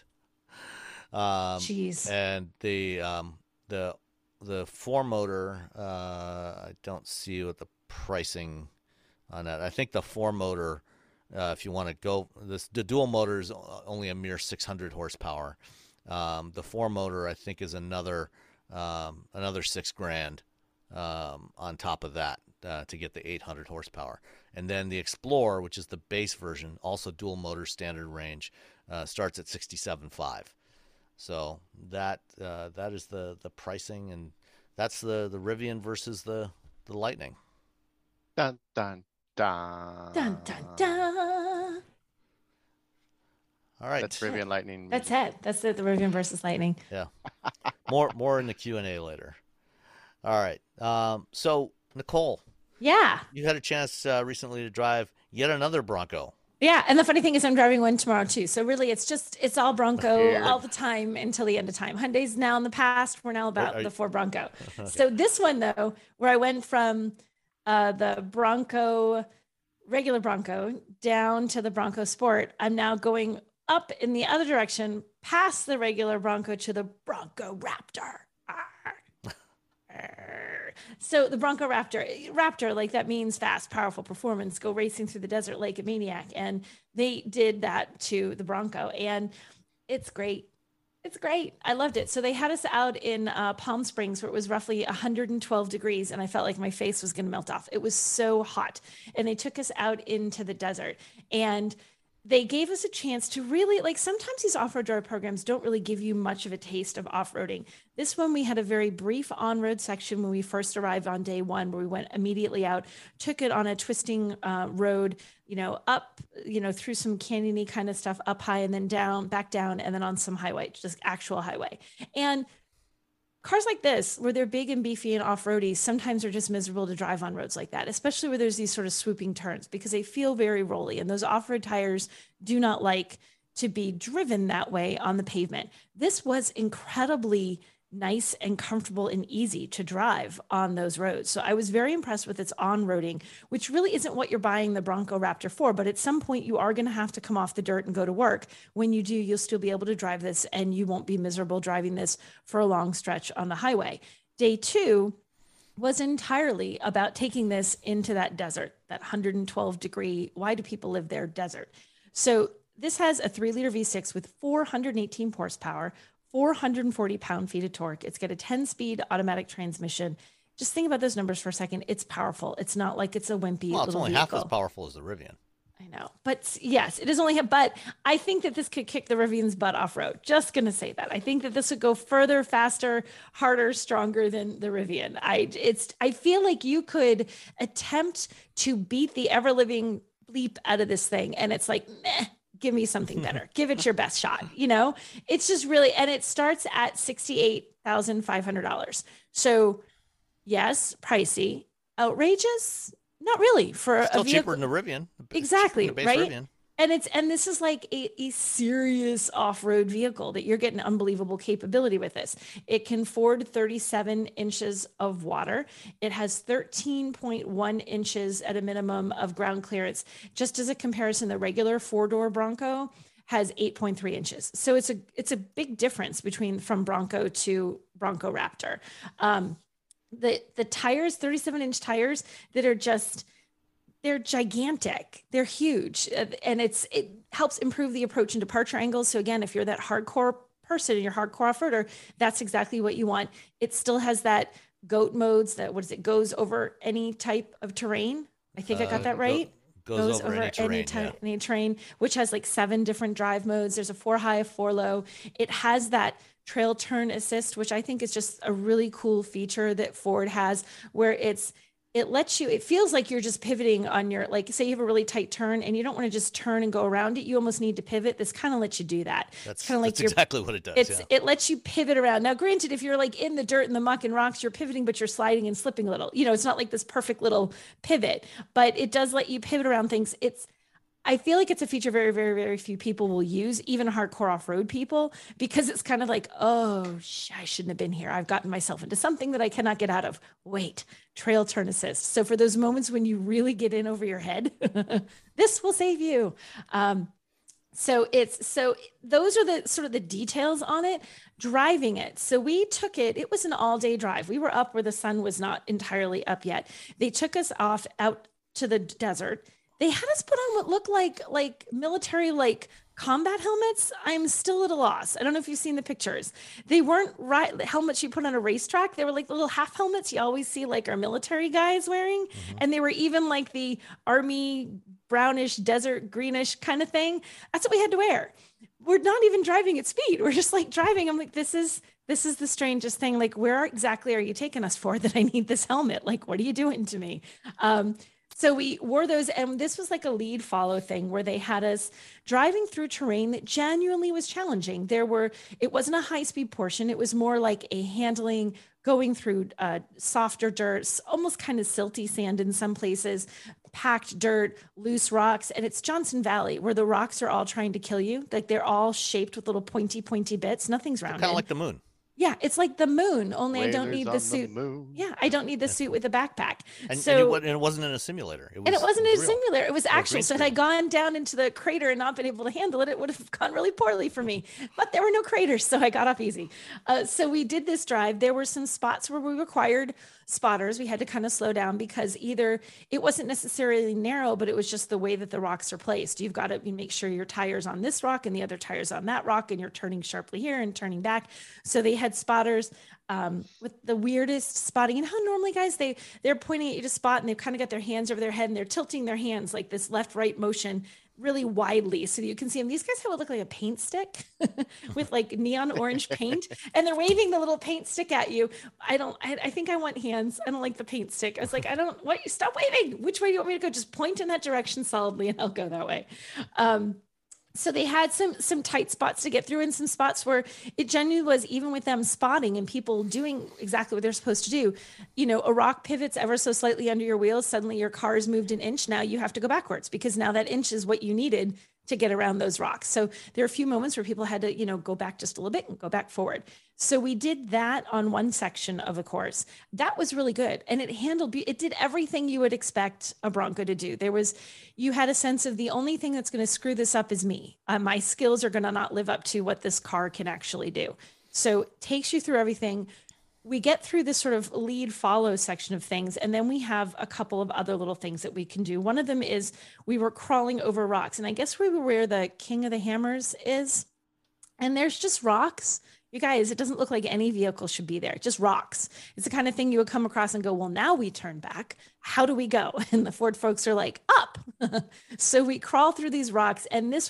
Jeez. And the 4-motor, I don't see what the pricing on that. I think the 4-motor, if you want to go, the dual motor is only a mere 600 horsepower. The 4-motor, I think, is another 6 grand on top of that to get the 800 horsepower. And then the Explorer, which is the base version, also dual motor standard range, starts at 67.5. So that is the pricing, and that's the Rivian versus the Lightning. Dun dun dun. Dun dun dun. All right. That's Rivian Lightning. That's it. That's it. The Rivian versus Lightning. Yeah. More in the Q&A later. All right. So Nicole. Yeah. You had a chance recently to drive yet another Bronco. Yeah, and the funny thing is I'm driving one tomorrow too. So really it's all Bronco all the time until the end of time. Hyundai's now in the past. We're now about the Ford Bronco. Okay. So this one though, where I went from the Bronco, regular Bronco, down to the Bronco Sport, I'm now going up in the other direction, past the regular Bronco to the Bronco Raptor. So the Bronco Raptor, like that means fast, powerful performance, go racing through the desert like a maniac. And they did that to the Bronco, and it's great. It's great. I loved it. So they had us out in Palm Springs where it was roughly 112 degrees, and I felt like my face was going to melt off. It was so hot. And they took us out into the desert, and they gave us a chance to really, like, sometimes these off-road drive programs don't really give you much of a taste of off-roading. This one, we had a very brief on-road section when we first arrived on day one, where we went immediately out, took it on a twisting road, up, through some canyony kind of stuff, up high and then down, back down, and then on some highway, just actual highway. And cars like this, where they're big and beefy and off-roady, sometimes are just miserable to drive on roads like that, especially where there's these sort of swooping turns, because they feel very rolly, and those off-road tires do not like to be driven that way on the pavement. This was incredibly nice and comfortable and easy to drive on those roads. So I was very impressed with its on-roading, which really isn't what you're buying the Bronco Raptor for, but at some point you are going to have to come off the dirt and go to work. When you do, you'll still be able to drive this, and you won't be miserable driving this for a long stretch on the highway. Day two was entirely about taking this into that desert, that 112 degree, why do people live there, desert. So this has a 3-liter V6 with 418 horsepower, 440 pound-feet of torque. It's got a 10-speed automatic transmission. Just think about those numbers for a second. It's powerful. It's not like it's a wimpy Well, it's little only vehicle. half as powerful as the Rivian. I know. But yes, it is only but I think that this could kick the Rivian's butt off-road. Just going to say that. I think that this would go further, faster, harder, stronger than the Rivian. I feel like you could attempt to beat the ever-living bleep out of this thing, and it's like, meh. Give me something better. Give it your best shot. It's just really, and it starts at $68,500. So yes, pricey, outrageous, not really for still a vehicle. Cheaper than the Rivian. Exactly. Base right. Rivian. And this is like a serious off-road vehicle that you're getting unbelievable capability with this. It can ford 37 inches of water. It has 13.1 inches at a minimum of ground clearance. Just as a comparison, the regular 4-door Bronco has 8.3 inches. So it's a big difference from Bronco to Bronco Raptor. The tires, 37-inch tires that are just, they're gigantic. They're huge. And it helps improve the approach and departure angles. So again, if you're that hardcore person and you're hardcore off-roader, that's exactly what you want. It still has that GOAT modes that, goes over any type of terrain. I think I got that right. Goes over any terrain, any terrain, which has like 7 different drive modes. There's a 4-high, a 4-low. It has that trail turn assist, which I think is just a really cool feature that Ford has, where it feels like you're just pivoting on your, like, say you have a really tight turn and you don't want to just turn and go around it. You almost need to pivot. This kind of lets you do that. That's kind of like exactly what it does. It lets you pivot around. Now, granted, if you're like in the dirt and the muck and rocks, you're pivoting, but you're sliding and slipping a little. It's not like this perfect little pivot, but it does let you pivot around things. I feel like it's a feature very, very, very few people will use, even hardcore off-road people, because it's kind of like, oh, I shouldn't have been here. I've gotten myself into something that I cannot get out of. Wait, trail turn assist. So for those moments when you really get in over your head, this will save you. So those are the sort of the details on it. Driving it. So we took it. It was an all-day drive. We were up where the sun was not entirely up yet. They took us off out to the desert. They had us put on what looked like military, like combat helmets. I'm still at a loss. I don't know if you've seen the pictures. They weren't helmets you put on a racetrack. They were like the little half helmets you always see like our military guys wearing. Mm-hmm. And they were even like the army brownish, desert greenish kind of thing. That's what we had to wear. We're not even driving at speed. We're just like driving. I'm like, this is the strangest thing. Like, where exactly are you taking us for that I need this helmet? Like, what are you doing to me? So we wore those, and this was like a lead follow thing where they had us driving through terrain that genuinely was challenging. It wasn't a high speed portion. It was more like a handling, going through softer dirt, almost kind of silty sand in some places, packed dirt, loose rocks. And it's Johnson Valley where the rocks are all trying to kill you. Like they're all shaped with little pointy bits. Nothing's rounded. Kind of like the moon. Yeah, it's like the moon, only I don't need the suit. Yeah, I don't need the suit with the backpack. And it wasn't in a simulator. It wasn't in a simulator. It was actual. So had I gone down into the crater and not been able to handle it, it would have gone really poorly for me. But there were no craters, so I got off easy. So we did this drive. There were some spots where we required spotters. We had to kind of slow down because either it wasn't necessarily narrow, but it was just the way that the rocks are placed. You've got to make sure your tire's on this rock and the other tire's on that rock, and you're turning sharply here and turning back. So they had spotters with the weirdest spotting. And how normally guys, they're pointing at you to spot, and they've kind of got their hands over their head and they're tilting their hands like this left-right motion really widely so that you can see them. These guys have what look like a paint stick with like neon orange paint, and they're waving the little paint stick at you. I think I want hands. I don't like the paint stick. I was like, stop waving. Which way do you want me to go? Just point in that direction solidly and I'll go that way. So they had some tight spots to get through, and some spots where it genuinely was, even with them spotting and people doing exactly what they're supposed to do. A rock pivots ever so slightly under your wheels. Suddenly your car's moved an inch. Now you have to go backwards because now that inch is what you needed to get around those rocks. So there are a few moments where people had to, go back just a little bit and go back forward. So we did that on one section of a course. That was really good. And it did everything you would expect a Bronco to do. You had a sense of the only thing that's going to screw this up is me. My skills are going to not live up to what this car can actually do. So it takes you through everything. We get through this sort of lead follow section of things, and then we have a couple of other little things that we can do. One of them is we were crawling over rocks, and I guess we were where the King of the Hammers is, and there's just rocks. You guys, it doesn't look like any vehicle should be there, just rocks. It's the kind of thing you would come across and go, well, now we turn back. How do we go? And the Ford folks are like, up. So we crawl through these rocks, and this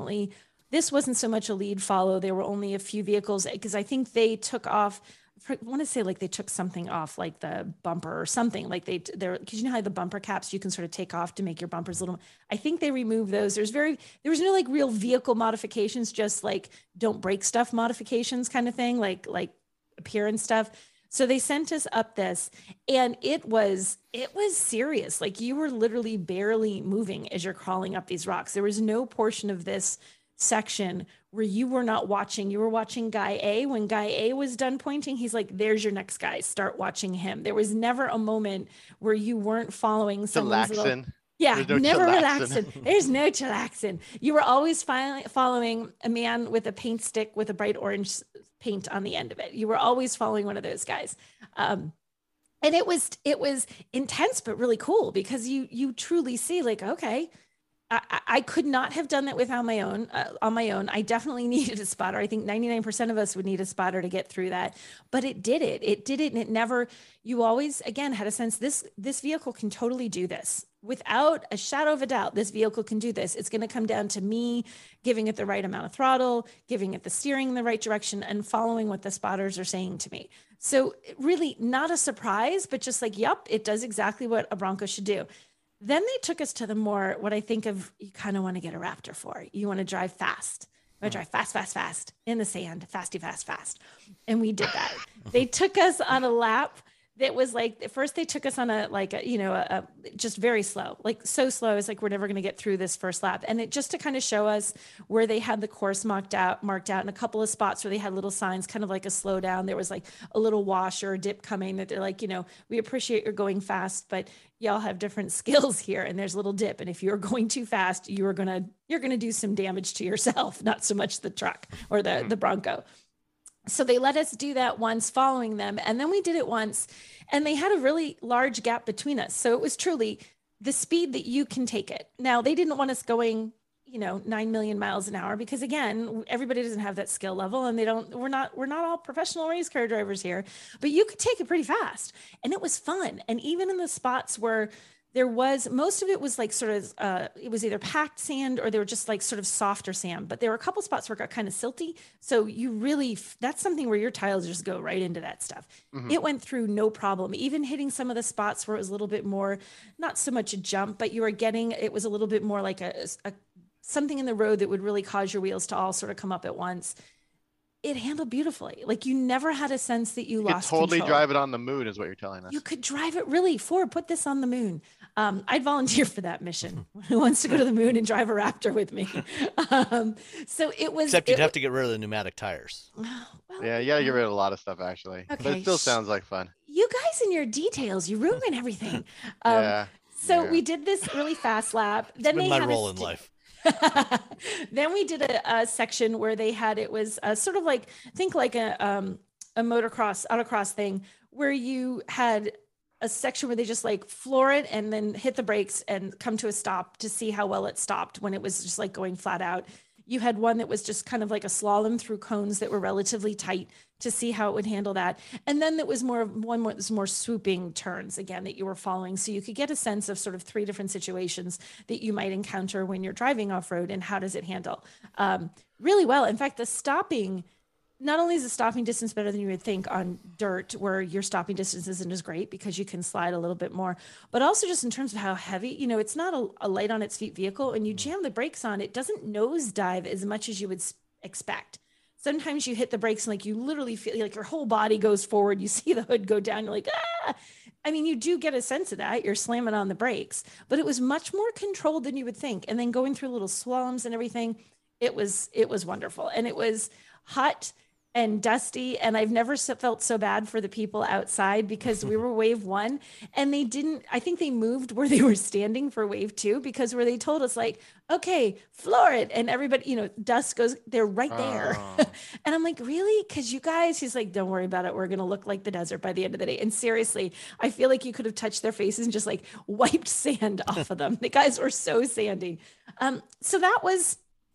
wasn't so much a lead follow. There were only a few vehicles because I think they took off. I want to say like they took something off, like the bumper or something, like because you know how the bumper caps you can sort of take off to make your bumpers a little. I think they removed those. There was no like real vehicle modifications, just like don't break stuff modifications kind of thing, like appearance stuff. So they sent us up this, and it was serious. Like you were literally barely moving as you're crawling up these rocks. There was no portion of this section where you were not watching. You were watching Guy A. When Guy A was done pointing, he's like, there's your next guy. Start watching him. There was never a moment where you weren't following someone's little... Yeah, never relaxing. There's no chillaxing. You were always following a man with a paint stick with a bright orange paint on the end of it. You were always following one of those guys. And it was intense, but really cool because you truly see like, okay, I could not have done that without on my own. I definitely needed a spotter. I think 99% of us would need a spotter to get through that, but it did it. And it never, you always, again, had a sense this vehicle can totally do this. Without a shadow of a doubt, this vehicle can do this. It's going to come down to me giving it the right amount of throttle, giving it the steering in the right direction, and following what the spotters are saying to me. So really not a surprise, but just like, yep, it does exactly what a Bronco should do. Then they took us to the more, what I think of, you kind of want to get a Raptor for. You want to drive fast. You want to drive fast in the sand, fast. And we did that. They took us on a lap That was like, at first they took us on a just very slow, like so slow. It's like, we're never going to get through this first lap. And it just to kind of show us where they had the course marked out and a couple of spots where they had little signs, kind of like a slow down. There was like a little wash or a dip coming that they're like, we appreciate you're going fast, but y'all have different skills here. And there's a little dip. And if you're going too fast, you're going to do some damage to yourself, not so much the truck or the Bronco. So they let us do that once following them. And then we did it once and they had a really large gap between us. So it was truly the speed that you can take it. Now they didn't want us going, 9 million miles an hour, because again, everybody doesn't have that skill level and we're not all professional race car drivers here, but you could take it pretty fast and it was fun. And even in the spots where most of it was like sort of, it was either packed sand or they were just like sort of softer sand, but there were a couple spots where it got kind of silty. So that's something where your tires just go right into that stuff. Mm-hmm. It went through no problem, even hitting some of the spots where it was a little bit more, not so much a jump, but it was a little bit more like a something in the road that would really cause your wheels to all sort of come up at once. It handled beautifully. Like you never had a sense that you lost control. Totally drive it on the moon is what you're telling us. You could drive it really. Ford, put this on the moon. I'd volunteer for that mission. Who wants to go to the moon and drive a Raptor with me? So it was. Except you'd have to get rid of the pneumatic tires. Well, yeah, you got to get rid of a lot of stuff actually. Okay. But it still sounds like fun. You guys and your details, you ruin everything. We did this really fast lap. Then they had my role in life. Then we did a section where they had, it was sort of like, think like a motocross, autocross thing, where you had a section where they just like floor it and then hit the brakes and come to a stop to see how well it stopped when it was just like going flat out. You had one that was just kind of like a slalom through cones that were relatively tight to see how it would handle that. And then that was more swooping turns again that you were following. So you could get a sense of sort of 3 different situations that you might encounter when you're driving off-road and how does it handle really well. In fact, the stopping, not only is the stopping distance better than you would think on dirt where your stopping distance isn't as great because you can slide a little bit more, but also just in terms of how heavy, it's not a light on its feet vehicle, and you jam the brakes on, it doesn't nosedive as much as you would expect. Sometimes you hit the brakes and like you literally feel like your whole body goes forward. You see the hood go down. You're like, ah. I mean, you do get a sense of that. You're slamming on the brakes, but it was much more controlled than you would think. And then going through little slaloms and everything, it was wonderful. And it was hot and dusty. And I've never felt so bad for the people outside because we were wave 1 and I think they moved where they were standing for wave 2 because where they told us like, okay, floor it. And everybody, dust goes, they're right there. And I'm like, really? Cause you guys, he's like, don't worry about it. We're going to look like the desert by the end of the day. And seriously, I feel like you could have touched their faces and just like wiped sand off of them. The guys were so sandy. So that was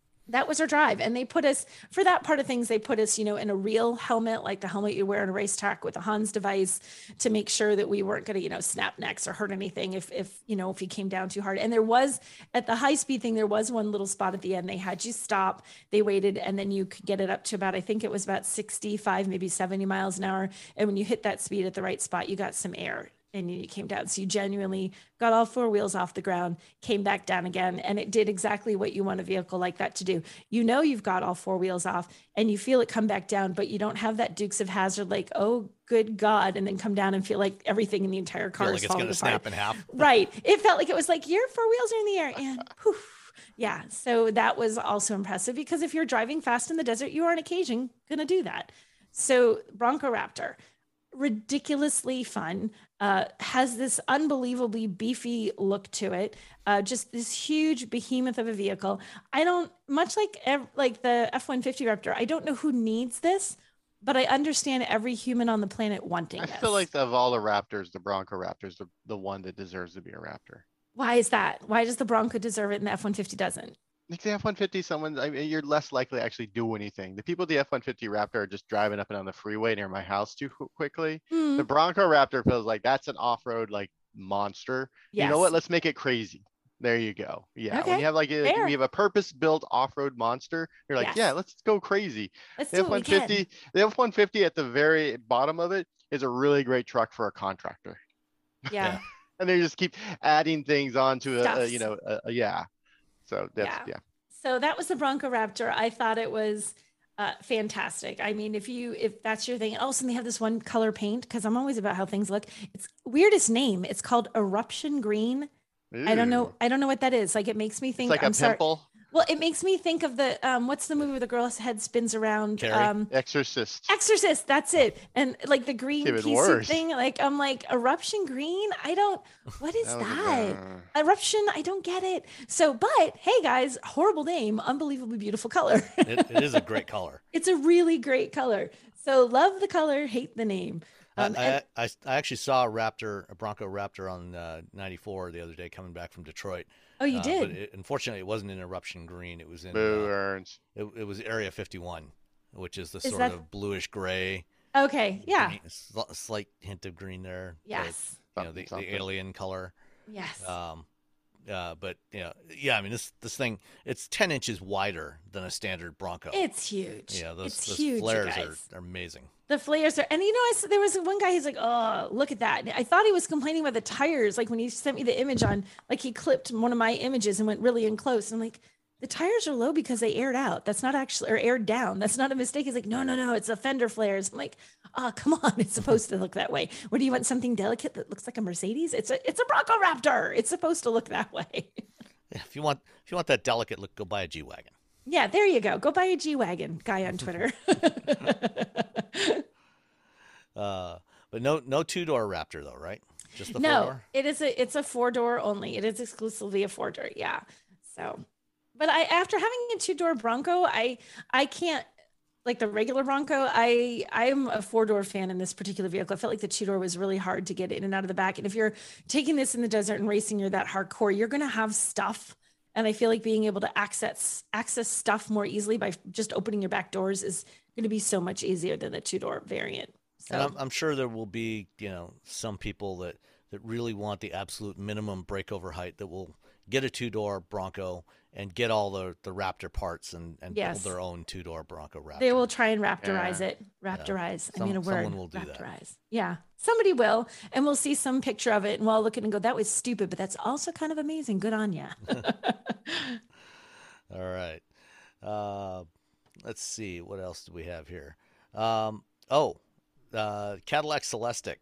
our drive. And they put us, for that part of things, they put us, in a real helmet, like the helmet you wear on a racetrack with a Hans device to make sure that we weren't going to, snap necks or hurt anything if he came down too hard. And there was, at the high speed thing, there was one little spot at the end. They had you stop, they waited, and then you could get it up to about, I think it was about 65, maybe 70 miles an hour. And when you hit that speed at the right spot, you got some air. And you came down. So you genuinely got all 4 wheels off the ground, came back down again. And it did exactly what you want a vehicle like that to do. You've got all 4 wheels off and you feel it come back down, but you don't have that Dukes of Hazzard, like, oh, good God. And then come down and feel like everything in the entire car is falling apart. It's going to snap in half. Right. It felt like it was like your 4 wheels are in the air and poof. Yeah. So that was also impressive because if you're driving fast in the desert, you are on occasion going to do that. So Bronco Raptor, ridiculously fun, has this unbelievably beefy look to it, just this huge behemoth of a vehicle. I don't, much like the F-150 Raptor, I don't know who needs this, but I understand every human on the planet wanting this. I feel like of all the Raptors, the Bronco Raptor is the one that deserves to be a Raptor. Why is that? Why does the Bronco deserve it and the F-150 doesn't? The F-150, you're less likely to actually do anything. The people with the F-150 Raptor are just driving up and down the freeway near my house too quickly. The Bronco Raptor feels like that's an off-road like monster. Yes. You know what? Let's make it crazy. There you go. Yeah. Okay. When you have we have a purpose-built off-road monster, you're like, yeah, let's go crazy. The F-150 at the very bottom of it is a really great truck for a contractor. Yeah. And they just keep adding things onto So that's, So that was the Bronco Raptor. I thought it was Fantastic. I mean, if that's your thing. Also, they have this one color paint because I'm always about how things look. It's weirdest name. It's called Eruption Green. Ooh. I don't know what that is. Like it makes me think It's like a pimple. Well, it makes me think of the what's the movie where the girl's head spins around? Exorcist. Exorcist, that's it. And like the green pea soup thing, like I'm like Eruption Green. What is that? Eruption, I don't get it. So, but hey guys, horrible name, unbelievably beautiful color. It is a great color. It's a really great color. So love the color, hate the name. I actually saw a Bronco Raptor on 94 the other day coming back from Detroit. Oh, you did? But unfortunately, it wasn't in Eruption Green. It was in it was Area 51, which is the sort of bluish gray. Okay, yeah. Green, a slight hint of green there. Yes. But, the alien color. Yes. But I mean, this thing, it's 10 inches wider than a standard Bronco. It's huge. Yeah, those huge, flares are amazing. The flares are, and there was one guy, he's like, oh, look at that. I thought he was complaining about the tires. Like when he sent me the image like he clipped one of my images and went really in close. I'm like, the tires are low because they aired out. That's not actually, or aired down. That's not a mistake. He's like, no, it's the fender flares. I'm like, oh, come on. It's supposed to look that way. What do you want? Something delicate that looks like a Mercedes? It's a Bronco Raptor. It's supposed to look that way. Yeah, if you want that delicate look, go buy a G-Wagon. Yeah, there you go. Go buy a G-Wagon, guy on Twitter. But no two-door Raptor though, right? Just the four-door? It's a four-door only. It is exclusively a four-door. Yeah. So, but after having a two-door Bronco, I can't, like the regular Bronco, I'm a four-door fan in this particular vehicle. I felt like the two-door was really hard to get in and out of the back. And if you're taking this in the desert and racing, you're that hardcore, you're going to have stuff. And I feel like being able to access stuff more easily by just opening your back doors is going to be so much easier than the two-door variant. So and I'm sure there will be, some people that really want the absolute minimum breakover height that will get a two-door Bronco and get all the Raptor parts and build their own two-door Bronco Raptor. They will try and Raptorize it. Raptorize. Yeah. I mean, a word. Someone will do Raptorize. that. Yeah, somebody will. And we'll see some picture of it and we'll look at it and go, that was stupid, but that's also kind of amazing. Good on ya. All right. Let's see. What else do we have here? Cadillac Celestiq.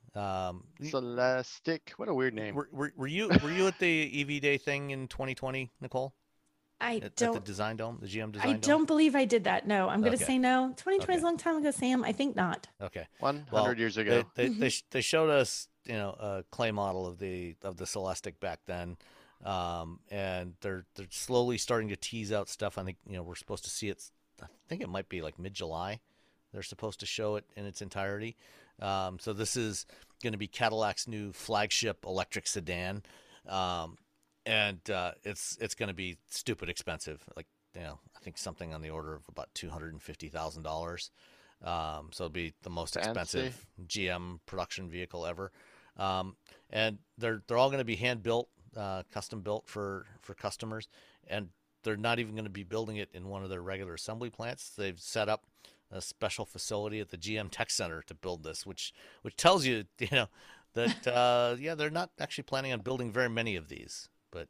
Celestiq. What a weird name. Were you at the EV Day thing in 2020, Nicole? At the Design Dome, the GM Design Dome? I don't believe I did that. No, I'm going to say no. 2020 is a long time ago, Sam. I think not. Okay. 100 years ago. They showed us, a clay model of the Celestiq back then. And they're slowly starting to tease out stuff. I think, we're supposed to see it. I think it might be like mid-July. They're supposed to show it in its entirety. So this is going to be Cadillac's new flagship electric sedan. And it's going to be stupid expensive. Like, I think something on the order of about $250,000. So it'll be the most expensive GM production vehicle ever. And they're all going to be hand built, custom built for customers. And they're not even going to be building it in one of their regular assembly plants. They've set up a special facility at the GM Tech Center to build this, which tells you, that they're not actually planning on building very many of these, but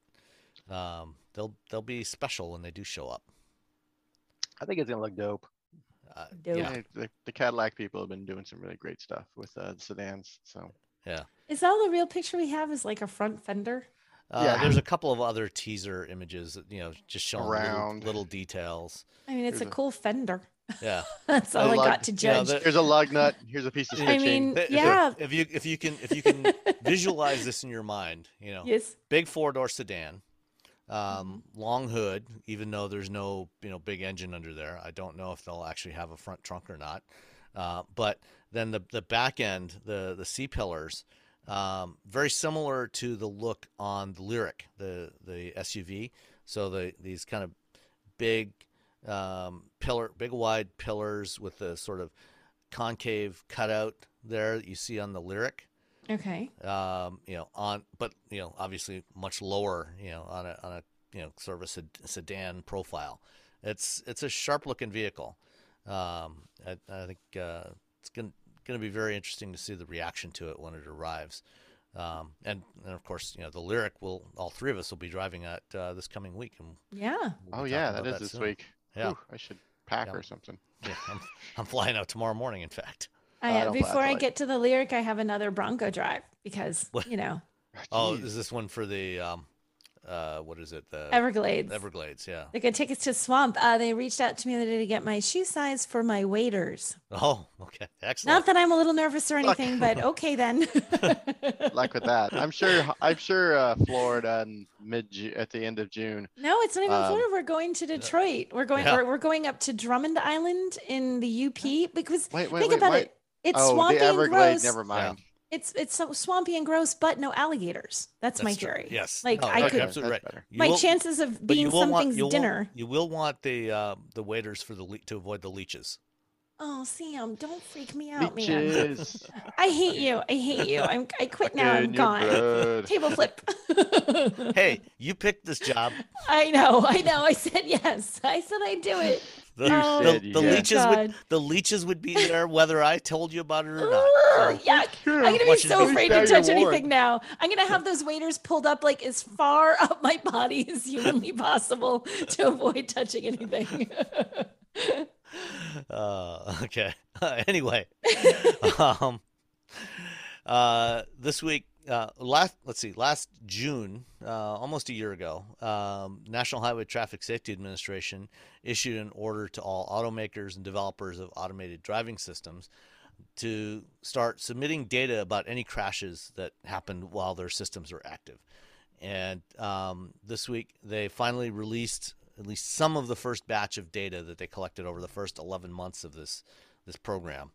they'll be special when they do show up. I think it's gonna look dope. Yeah, the Cadillac people have been doing some really great stuff with the sedans. So yeah, is all the real picture we have is like a front fender? There's a couple of other teaser images, just showing little details. I mean, it's a cool fender. Yeah, that's all I got to judge. Here's a lug nut. Here's a piece of stitching. I mean, yeah. If you can visualize this in your mind, yes, big four-door sedan, long hood. Even though there's no big engine under there, I don't know if they'll actually have a front trunk or not. But then the back end, the C pillars, very similar to the look on the Lyriq, the SUV. So these kind of big big wide pillars with the sort of concave cutout there that you see on the Lyriq. Okay. Obviously much lower, on a sort of a sedan profile. It's a sharp looking vehicle. I think it's going to be very interesting to see the reaction to it when it arrives. And of course, the Lyriq all three of us will be driving it this coming week. And yeah. That is this soon. week. Yeah. I should pack or something. Yeah, I'm flying out tomorrow morning, in fact. Before I get to the Lyric, I have another Bronco drive because, What? you know. Oh, is this one for the what is it? The Everglades. Everglades, yeah. They're going to take us to Swamp. They reached out to me the other day to get my shoe size for my waders. Oh, okay. Excellent. Not that I'm a little nervous or anything, but okay then. Luck with that. I'm sure Florida at the end of June. No, it's not even Florida. We're going to Detroit. We're going up to Drummond Island in the UP because think about it. It's swampy the Everglades, and gross. Never mind. Yeah. It's so swampy and gross, but no alligators. That's my theory. True. Yes. Like I could. Absolutely right. My chances of being something's dinner. You will want the waders to avoid the leeches. Oh, Sam, don't freak me out, Leeches. man. I hate you. I quit now. I'm gone. Table flip. Hey, you picked this job. I know. I said yes. I said I'd do it. The leeches would be there whether I told you about it or not. Yuck. I'm going to be so afraid to touch anything now. I'm going to have those waders pulled up like as far up my body as humanly possible to avoid touching anything. Okay. Anyway, this week, last June, almost a year ago, National Highway Traffic Safety Administration issued an order to all automakers and developers of automated driving systems to start submitting data about any crashes that happened while their systems were active. And this week, they finally released at least some of the first batch of data that they collected over the first 11 months of this program.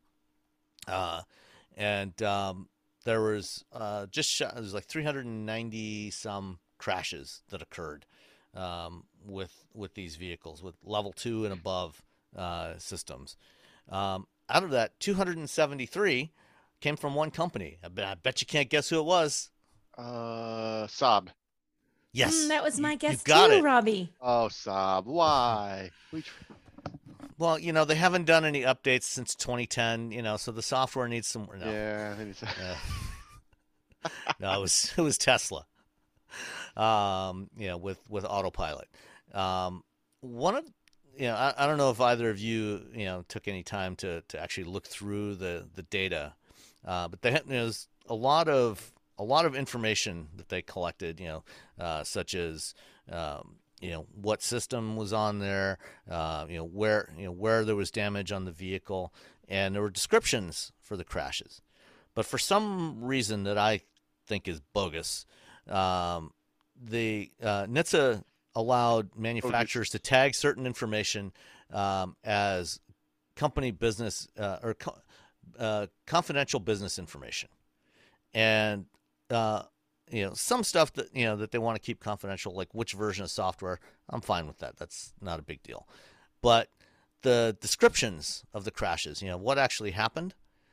There was there's like 390 some crashes that occurred with these vehicles with level 2 and above systems. Out of that, 273 came from one company. I bet you can't guess who it was. Saab. Yes, that was my guess too, Robbie. Oh, Saab. Why? Well, they haven't done any updates since 2010. So the software needs some. No. Yeah. No, it was Tesla. With autopilot. One of I don't know if either of you took any time to actually look through the data, but there's a lot of information that they collected, such as what system was on there, where there was damage on the vehicle, and there were descriptions for the crashes. But for some reason that I think is bogus, the NHTSA allowed manufacturers to tag certain information as company business or confidential business information, and some stuff that that they want to keep confidential, like which version of software. I'm fine with that. That's not a big deal. But the descriptions of the crashes, what actually happened,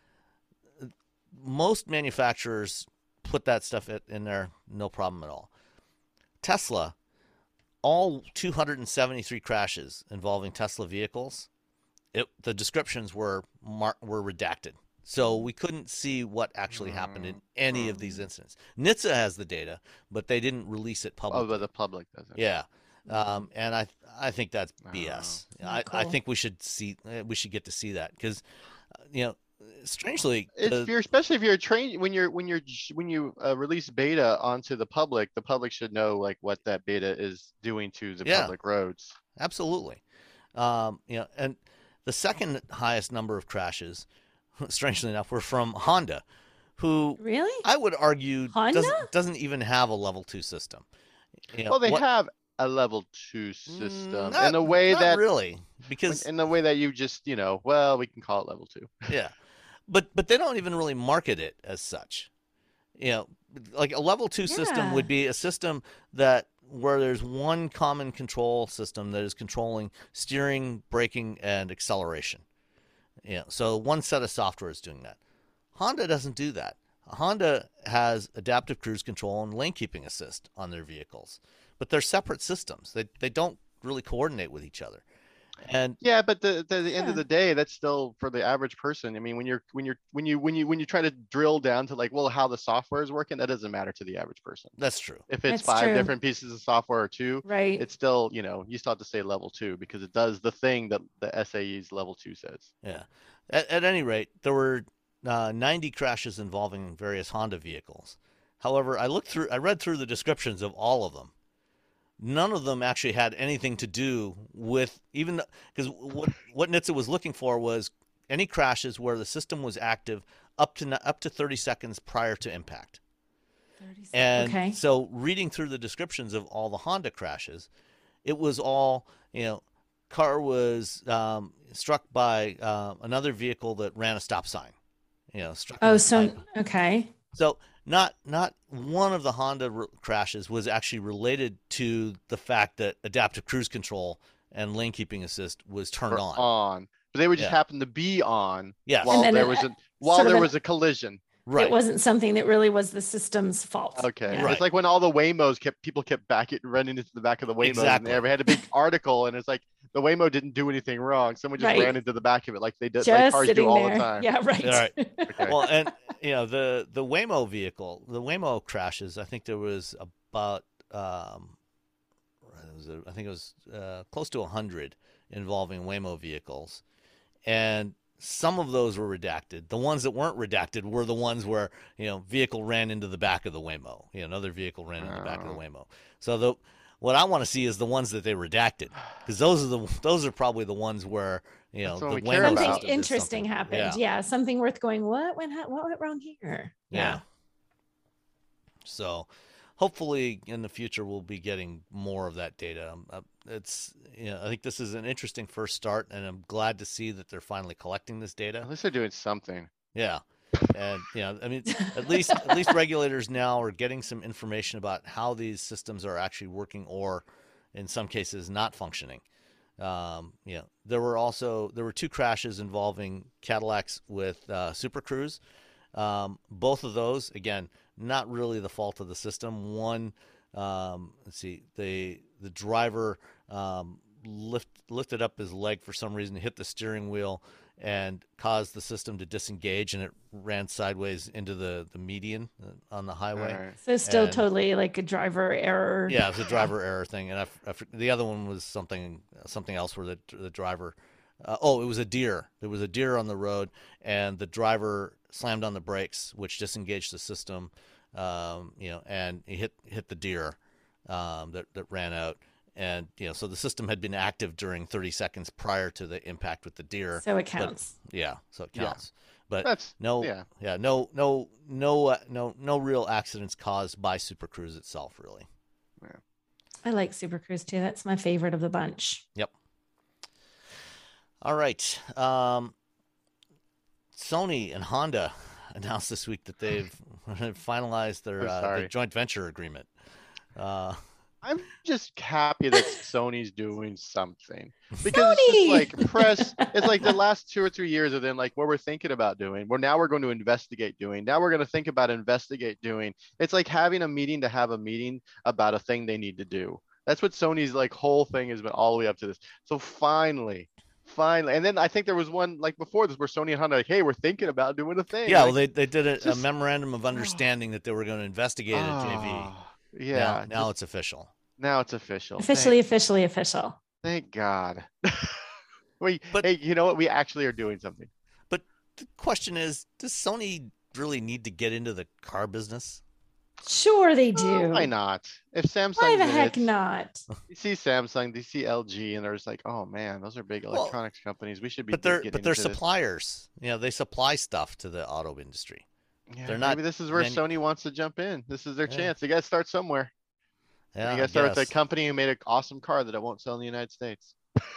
most manufacturers put that stuff in there, no problem at all. Tesla, all 273 crashes involving Tesla vehicles, the descriptions were redacted. So we couldn't see what actually happened in any of these incidents. NHTSA has the data, but they didn't release it publicly. Oh, but the public doesn't. Yeah. And I think that's BS. Cool. I think we should get to see that because, strangely, especially if you're trained when you release beta onto the public should know like what that beta is doing to the public roads. Absolutely. And the second highest number of crashes, strangely enough, were from Honda, who really I would argue doesn't even have a level 2 system. Well, they have a level 2 system in a way that really, because in the way that you just we can call it level 2. Yeah. But they don't even really market it as such. Like a level 2 system would be a system where there's one common control system that is controlling steering, braking, and acceleration. So one set of software is doing that. Honda doesn't do that. Honda has adaptive cruise control and lane keeping assist on their vehicles, but they're separate systems. They don't really coordinate with each other. And yeah, but the end of the day, that's still for the average person. I mean, when you try to drill down to like, well, how the software is working, that doesn't matter to the average person. that's true. If it's That's 5 true. different pieces of software or 2, Right. it's still, you still have to say level 2 because it does the thing that the SAE's level 2 says. Yeah. At any rate, there were 90 crashes involving various Honda vehicles. However, I read through the descriptions of all of them. None of them actually had anything to do with because what NHTSA was looking for was any crashes where the system was active up to 30 seconds prior to impact. 30 seconds. And okay. So reading through the descriptions of all the Honda crashes, it was all, car was struck by another vehicle that ran a stop sign. Okay. So not one of the Honda crashes was actually related to the fact that adaptive cruise control and lane keeping assist was turned on. But they would just happen to be on yes. while there was a collision. Right. It wasn't something that really was the system's fault. Okay. Yeah. It's like when all the Waymos people kept running into the back of the Waymo. Exactly. And they had a big article, and it's like the Waymo didn't do anything wrong. Someone just ran into the back of it, like they did, like cars do all the time. Yeah, right. All right. Okay. Well, and the Waymo vehicle, the Waymo crashes. I think there was about I think it was close to 100 involving Waymo vehicles, and some of those were redacted. The ones that weren't redacted were the ones where, vehicle ran into the back of the Waymo. Another vehicle ran into the back of the Waymo. So what I want to see is the ones that they redacted, because those are probably the ones where, the Waymo something interesting happened. Yeah, something worth going, what went wrong here? Yeah. So hopefully in the future we'll be getting more of that data. I think this is an interesting first start, and I'm glad to see that they're finally collecting this data. At least they're doing something. Yeah. And I mean, at least regulators now are getting some information about how these systems are actually working, or in some cases not functioning. There were 2 crashes involving Cadillacs with Super Cruise. Both of those, again, not really the fault of the system. One, let's see, the driver lifted up his leg for some reason, hit the steering wheel, and caused the system to disengage, and it ran sideways into the median on the highway. Right. So still totally like a driver error. Yeah, it was a driver error thing. And the other one was something else where the driver, it was a deer. There was a deer on the road, and the driver slammed on the brakes, which disengaged the system, and he hit the deer that ran out. And, so the system had been active during 30 seconds prior to the impact with the deer. So it counts. So it counts. Yeah. But no real accidents caused by Super Cruise itself, really. Yeah. I like Super Cruise too. That's my favorite of the bunch. Yep. All right. Sony and Honda announced this week that they've finalized their joint venture agreement. I'm just happy that Sony's doing something, because it's just like press. It's like the last 2 or 3 years of them, like what we're thinking about doing. Now we're going to investigate doing. Now we're going to think about investigate doing. It's like having a meeting to have a meeting about a thing they need to do. That's what Sony's like whole thing has been all the way up to this. So finally, and then I think there was one like before this where Sony and Honda like, hey, we're thinking about doing a thing. Yeah, well, they did a memorandum of understanding that they were going to investigate a JV. Yeah. Now it's official. Now it's official. Officially official. Thank God. Hey, you know what? We actually are doing something. But the question is, does Sony really need to get into the car business? Sure they do. Why not? If Samsung, why the heck not? You see Samsung, you see LG, and there's like, oh man, those are big electronics companies. We should be. But they're suppliers. They supply stuff to the auto industry. Yeah, they're not. Maybe this is where Sony wants to jump in. This is their chance. They got to start somewhere. Yeah, you got to start with a company who made an awesome car that it won't sell in the United States.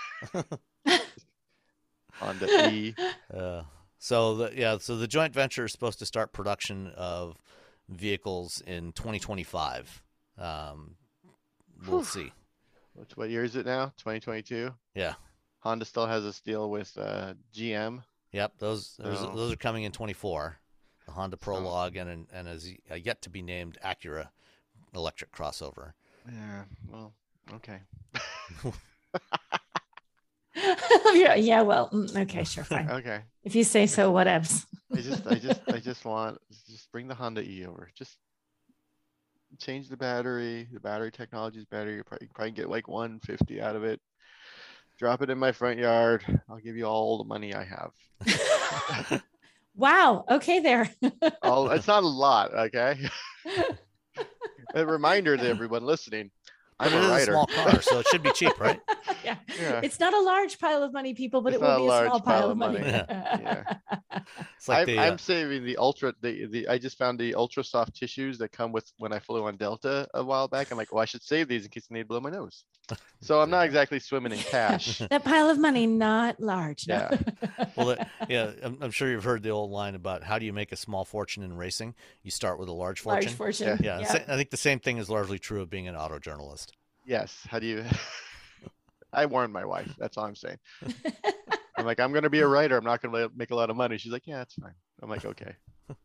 Honda E. So the joint venture is supposed to start production of vehicles in 2025. We'll see. What year is it now? 2022. Yeah. Honda still has a deal with GM. Yep, those are coming in 24. The Honda Prologue and is yet to be named Acura electric crossover. Yeah. Well. Okay. Yeah, well, okay, sure, fine. Okay. If you say so, whatevs. I just want just bring the Honda E over. Just change the battery. The battery technology is better. You probably get like 150 out of it. Drop it in my front yard. I'll give you all the money I have. Wow. Okay, there. It's not a lot. Okay. A reminder to everyone listening. I'm a writer. It is a small car, so it should be cheap, right? Yeah. It's not a large pile of money, people, but it will be a small pile of money. Yeah. It's like I'm saving the ultra. I just found the ultra soft tissues that come with when I flew on Delta a while back. I'm like, well, I should save these in case I need to blow my nose. So I'm not exactly swimming in cash. That pile of money, not large. No. Yeah. Well, I'm sure you've heard the old line about how do you make a small fortune in racing? You start with a large fortune. Large fortune. Yeah. I think the same thing is largely true of being an auto journalist. Yes. How do you? I warned my wife. That's all I'm saying. I'm like, I'm going to be a writer. I'm not going to make a lot of money. She's like, yeah, that's fine. I'm like, okay.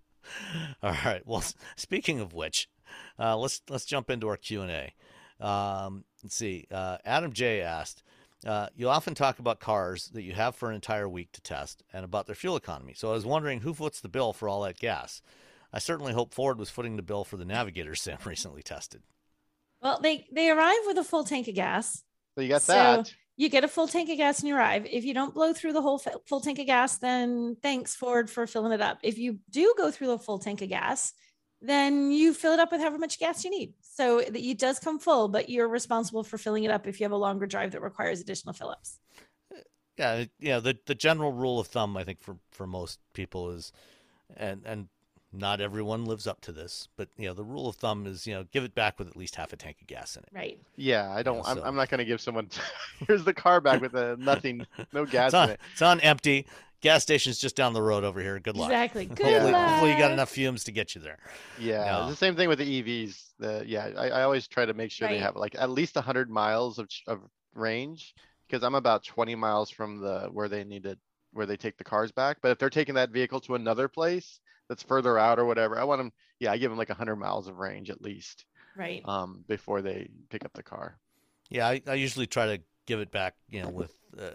All right. Well, speaking of which, let's jump into our Q&A. Let's see. Adam J asked, you often talk about cars that you have for an entire week to test and about their fuel economy. So I was wondering who foots the bill for all that gas. I certainly hope Ford was footing the bill for the Navigator Sam recently tested. Well, they arrive with a full tank of gas. So you got that. You get a full tank of gas when you arrive. If you don't blow through the whole full tank of gas, then thanks, Ford, for filling it up. If you do go through the full tank of gas, then you fill it up with however much gas you need. So it does come full, but you're responsible for filling it up if you have a longer drive that requires additional fill-ups. Yeah, the general rule of thumb, I think, for most people is, and not everyone lives up to this, but the rule of thumb is, give it back with at least half a tank of gas in it. Right. Yeah, I don't. I'm not going to give someone. Here's the car back with nothing, no gas in it. It's on empty. Gas station's just down the road over here. Good luck. Exactly. Good luck. Hopefully you got enough fumes to get you there. Yeah, it's the same thing with the EVs. I always try to make sure they have like at least 100 miles of range, because I'm about 20 miles from where they take the cars back. But if they're taking that vehicle to another place that's further out or whatever, I want them. Yeah, I give them like 100 miles of range at least. Right. Before they pick up the car. Yeah, I usually try to give it back, with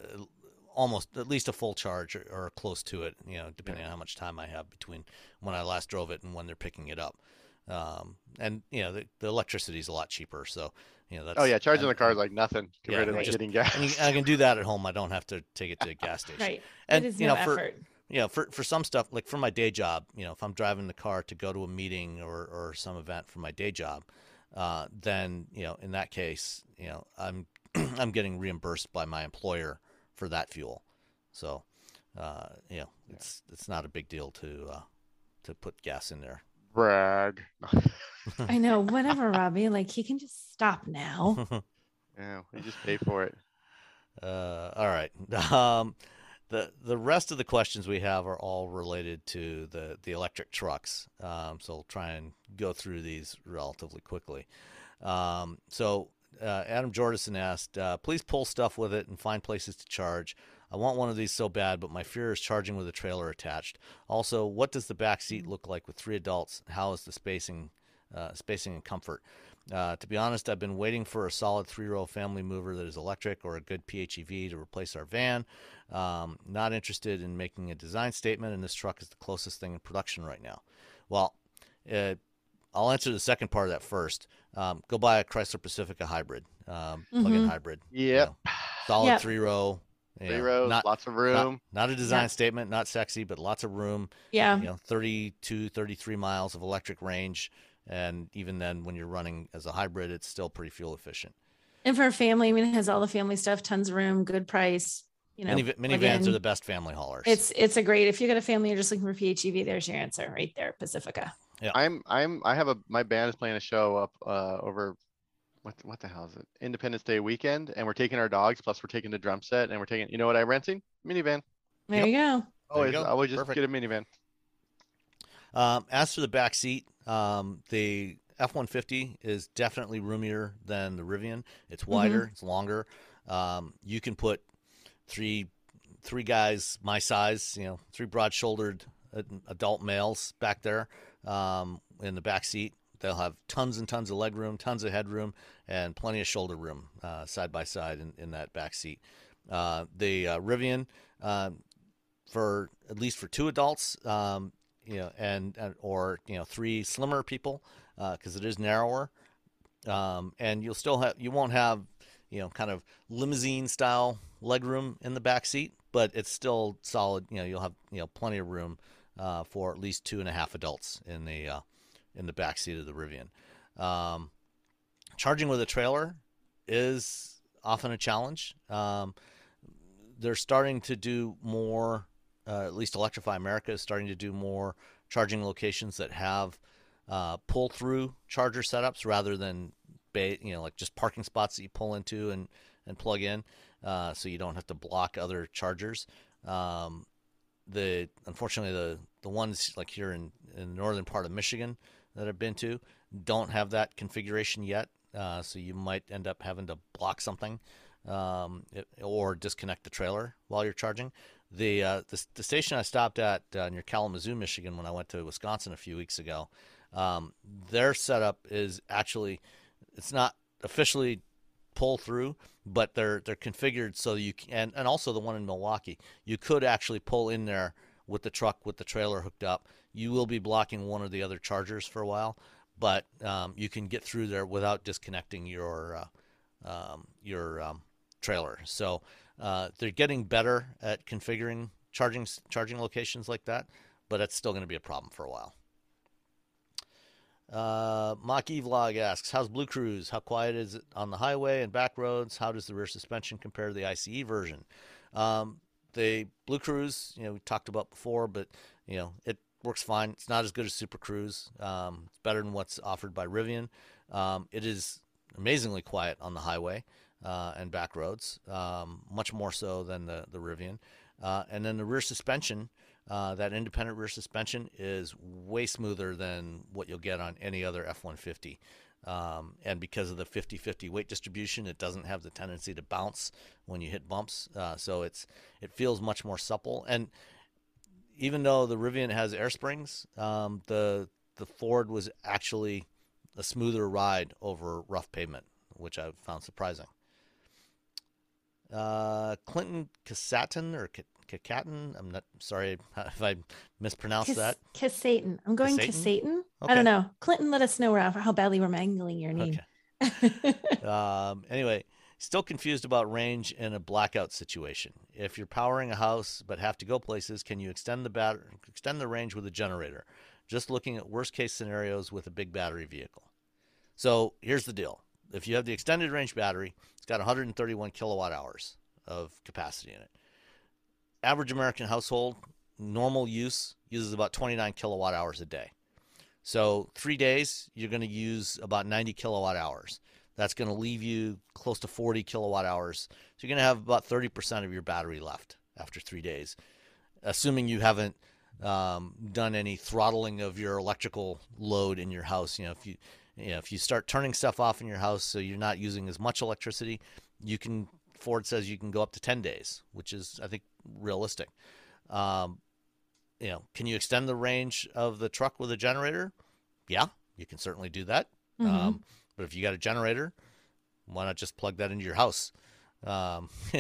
almost at least a full charge or close to it, depending on how much time I have between when I last drove it and when they're picking it up. And the electricity is a lot cheaper, so that's. Charging the car is like nothing compared to getting gas. And I can do that at home. I don't have to take it to a gas station. Right. And it is no effort. For some stuff, like for my day job, if I'm driving the car to go to a meeting or some event for my day job, then in that case, I'm I'm getting reimbursed by my employer for that fuel. So, it's not a big deal to put gas in there. Brag. I know. Whatever, Robbie. Like, he can just stop now. Yeah, we just pay for it. All right. The rest of the questions we have are all related to the electric trucks. So I'll try and go through these relatively quickly. So Adam Jordison asked, please pull stuff with it and find places to charge. I want one of these so bad, but my fear is charging with a trailer attached. Also, what does the back seat look like with 3 adults? How is the spacing and comfort? To be honest, I've been waiting for a solid 3-row family mover that is electric or a good PHEV to replace our van. Not interested in making a design statement, and this truck is the closest thing in production right now. Well, I'll answer the second part of that first. Go buy a Chrysler Pacifica hybrid, plug-in hybrid. Yep. Solid 3-row. 3 rows, lots of room. Not a design statement, not sexy, but lots of room. Yeah. 32, 33 miles of electric range. And even then, when you're running as a hybrid, it's still pretty fuel efficient. And for a family, it has all the family stuff, tons of room, good price. Minivans are the best family haulers. It's a great, if you got a family, you're just looking for PHEV, there's your answer right there, Pacifica. Yeah. My band is playing a show up over what the hell is it? Independence Day weekend, and we're taking our dogs, plus we're taking the drum set, and we're taking, you know what I'm renting? Minivan. There you go. I would just get a minivan. As for the back seat, the F-150 is definitely roomier than the Rivian. It's wider, it's longer. You can put three guys my size, 3 broad-shouldered adult males back there in the back seat. They'll have tons and tons of leg room, tons of headroom, and plenty of shoulder room side by side in that back seat. The Rivian, for at least for 2 adults, or 3 slimmer people, because it is narrower, and you won't have kind of limousine style legroom in the back seat, but it's still solid. You'll have plenty of room for at least 2.5 adults in the back seat of the Rivian. Charging with a trailer is often a challenge. They're starting to do more. At least Electrify America is starting to do more charging locations that have pull-through charger setups rather than like just parking spots that you pull into and plug in, so you don't have to block other chargers. Unfortunately, the ones like here in the northern part of Michigan that I've been to don't have that configuration yet, so you might end up having to block something or disconnect the trailer while you're charging. The station I stopped at near Kalamazoo, Michigan, when I went to Wisconsin a few weeks ago, their setup is actually, it's not officially pull through, but they're configured so you can, and also the one in Milwaukee, you could actually pull in there with the truck with the trailer hooked up. You will be blocking one or the other chargers for a while, but you can get through there without disconnecting your trailer. So they're getting better at configuring charging locations like that, but it's still going to be a problem for a while. Mach-E Vlog asks, how's Blue Cruise? How quiet is it on the highway and back roads? How does the rear suspension compare to the ICE version? The Blue Cruise, we talked about before, but it works fine. It's not as good as Super Cruise. It's better than what's offered by Rivian. It is amazingly quiet on the highway and back roads, much more so than the Rivian. And then the rear suspension, that independent rear suspension, is way smoother than what you'll get on any other F-150. And because of the 50-50 weight distribution, it doesn't have the tendency to bounce when you hit bumps. So it feels much more supple. And even though the Rivian has air springs, the Ford was actually a smoother ride over rough pavement, which I found surprising. Clinton Casatin or Kakatin, I'm not sorry if I mispronounced that. Casatin. I'm going Casatin. Okay. I don't know. Clinton, let us know how badly we're mangling your name. Okay. Anyway, still confused about range in a blackout situation. If you're powering a house but have to go places, can you extend the range with a generator? Just looking at worst case scenarios with a big battery vehicle. So here's the deal. If you have the extended range battery, it's got 131 kilowatt hours of capacity in it. Average American household, normal use, uses about 29 kilowatt hours a day. So 3 days, you're going to use about 90 kilowatt hours. That's going to leave you close to 40 kilowatt hours. So you're going to have about 30% of your battery left after 3 days, assuming you haven't done any throttling of your electrical load in your house. If you start turning stuff off in your house so you're not using as much electricity, Ford says you can go up to 10 days, which is, I think, realistic. Can you extend the range of the truck with a generator? Yeah, you can certainly do that. Mm-hmm. But if you got a generator, why not just plug that into your house? I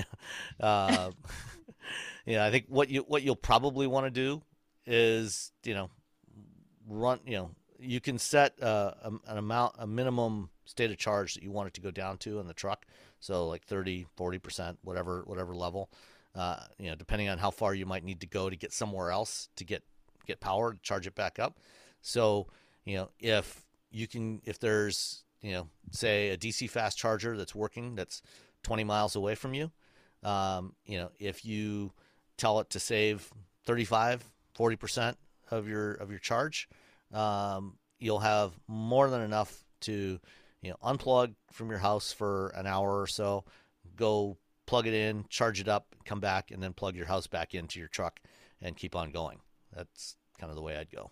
think what you'll probably want to do is, run, you can set a minimum state of charge that you want it to go down to in the truck. So like 30, 40%, whatever level, depending on how far you might need to go to get somewhere else to get power to charge it back up. So, if there's, say a DC fast charger that's working, that's 20 miles away from you, if you tell it to save 35, 40% of your charge, you'll have more than enough to, unplug from your house for an hour or so, go plug it in, charge it up, come back, and then plug your house back into your truck and keep on going. That's kind of the way I'd go.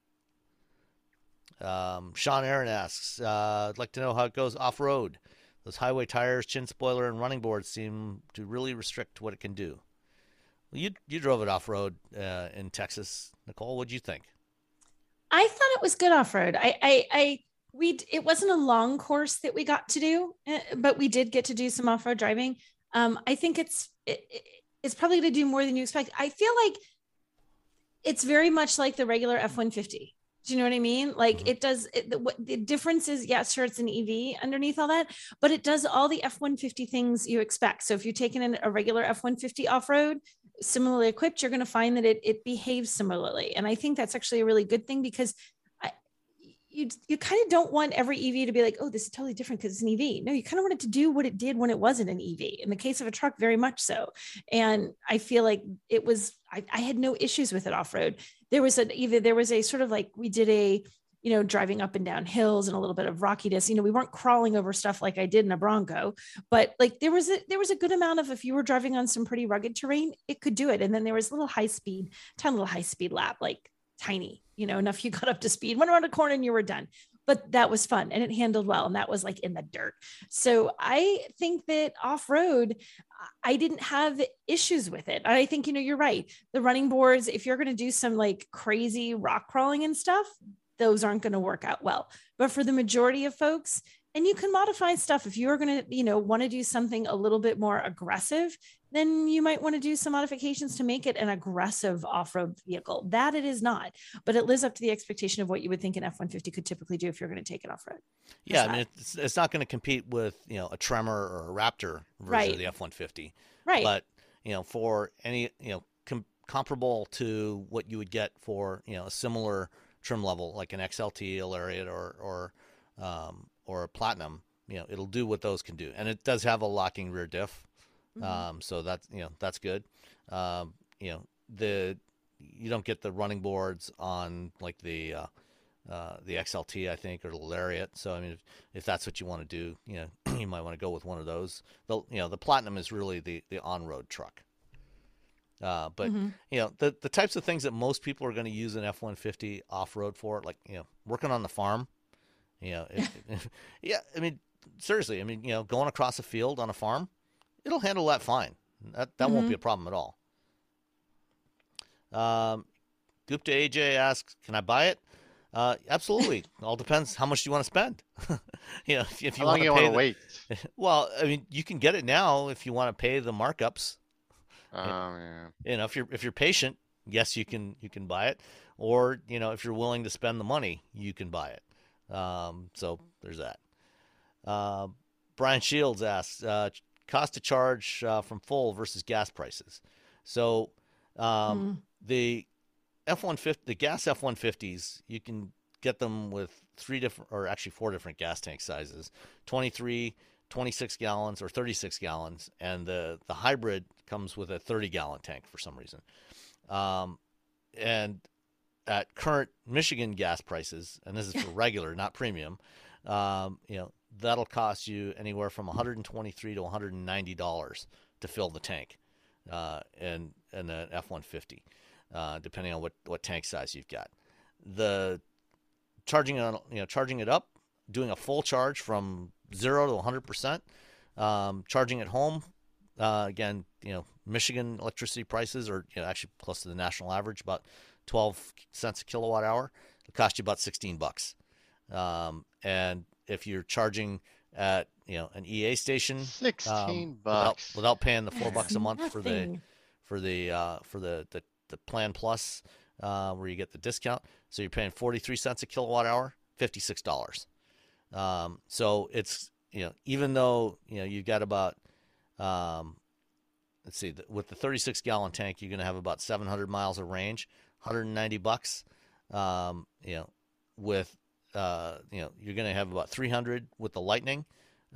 Sean Aaron asks, I'd like to know how it goes off-road. Those highway tires, chin spoiler, and running boards seem to really restrict what it can do. Well, you drove it off-road in Texas. Nicole, what'd you think? I thought it was good off-road. It wasn't a long course that we got to do, but we did get to do some off-road driving. I think it's probably going to do more than you expect. I feel like it's very much like the regular F-150. Do you know what I mean? Like it does, the difference is, yeah, sure, it's an EV underneath all that, but it does all the F-150 things you expect. So if you're taking a regular F-150 off-road, similarly equipped, you're going to find that it behaves similarly. And I think that's actually a really good thing, because you kind of don't want every EV to be like, oh, this is totally different because it's an EV. No, you kind of want it to do what it did when it wasn't an EV. In the case of a truck, very much so. And I feel like it was, I had no issues with it off-road. There was a sort of like, we did a, driving up and down hills and a little bit of rockiness. We weren't crawling over stuff like I did in a Bronco, but like there was a good amount of, if you were driving on some pretty rugged terrain, it could do it. And then there was tiny little high speed lap, like tiny, enough you got up to speed, went around a corner and you were done. But that was fun and it handled well. And that was like in the dirt. So I think that off-road, I didn't have issues with it. I think, you're right. The running boards, if you're going to do some like crazy rock crawling and stuff, those aren't going to work out well. But for the majority of folks, and you can modify stuff. If you're going to, want to do something a little bit more aggressive, then you might want to do some modifications to make it an aggressive off-road vehicle. That it is not, but it lives up to the expectation of what you would think an F-150 could typically do if you're going to take it off-road. Yeah, I mean, it's not going to compete with, a Tremor or a Raptor version of the F-150. Right. But, for any, comparable to what you would get for, a similar trim level, like an XLT, a Lariat, or a Platinum, it'll do what those can do. And it does have a locking rear diff. So that's, that's good. You don't get the running boards on like the XLT, I think, or the Lariat. So, I mean, if that's what you want to do, you might want to go with one of those. The Platinum is really the on-road truck. But the types of things that most people are going to use an F-150 off-road for, like, working on the farm, yeah, I mean, seriously, I mean, going across a field on a farm, it'll handle that fine. That won't be a problem at all. Gupta AJ asks, can I buy it? Absolutely. All depends how much you want to spend. If you how long you want to wait? Well, I mean, you can get it now if you want to pay the markups. Yeah. If you're patient, yes, you can buy it, or if you're willing to spend the money, you can buy it. So there's that. Brian Shields asks, cost to charge from full versus gas prices. So the F-150, the gas F-150s, you can get them with four different gas tank sizes: 23, 26 gallons, or 36 gallons, and the hybrid comes with a 30-gallon tank for some reason. And at current Michigan gas prices, and this is for regular, not premium, that'll cost you anywhere from $123 to $190 to fill the tank, in an F-150, depending on what tank size you've got. The charging it up, doing a full charge from 0 to 100%, charging at home, again, Michigan electricity prices are actually close to the national average, about 12 cents a kilowatt hour. It'll cost you about $16. And if you're charging at an EA station, $16 without paying the $4 a month for the Plan Plus, where you get the discount, so you're paying 43 cents a kilowatt hour, $56. So it's even though you've got about let's see, with the 36-gallon tank, you're going to have about 700 miles of range, $190. With you're going to have about 300 with the Lightning,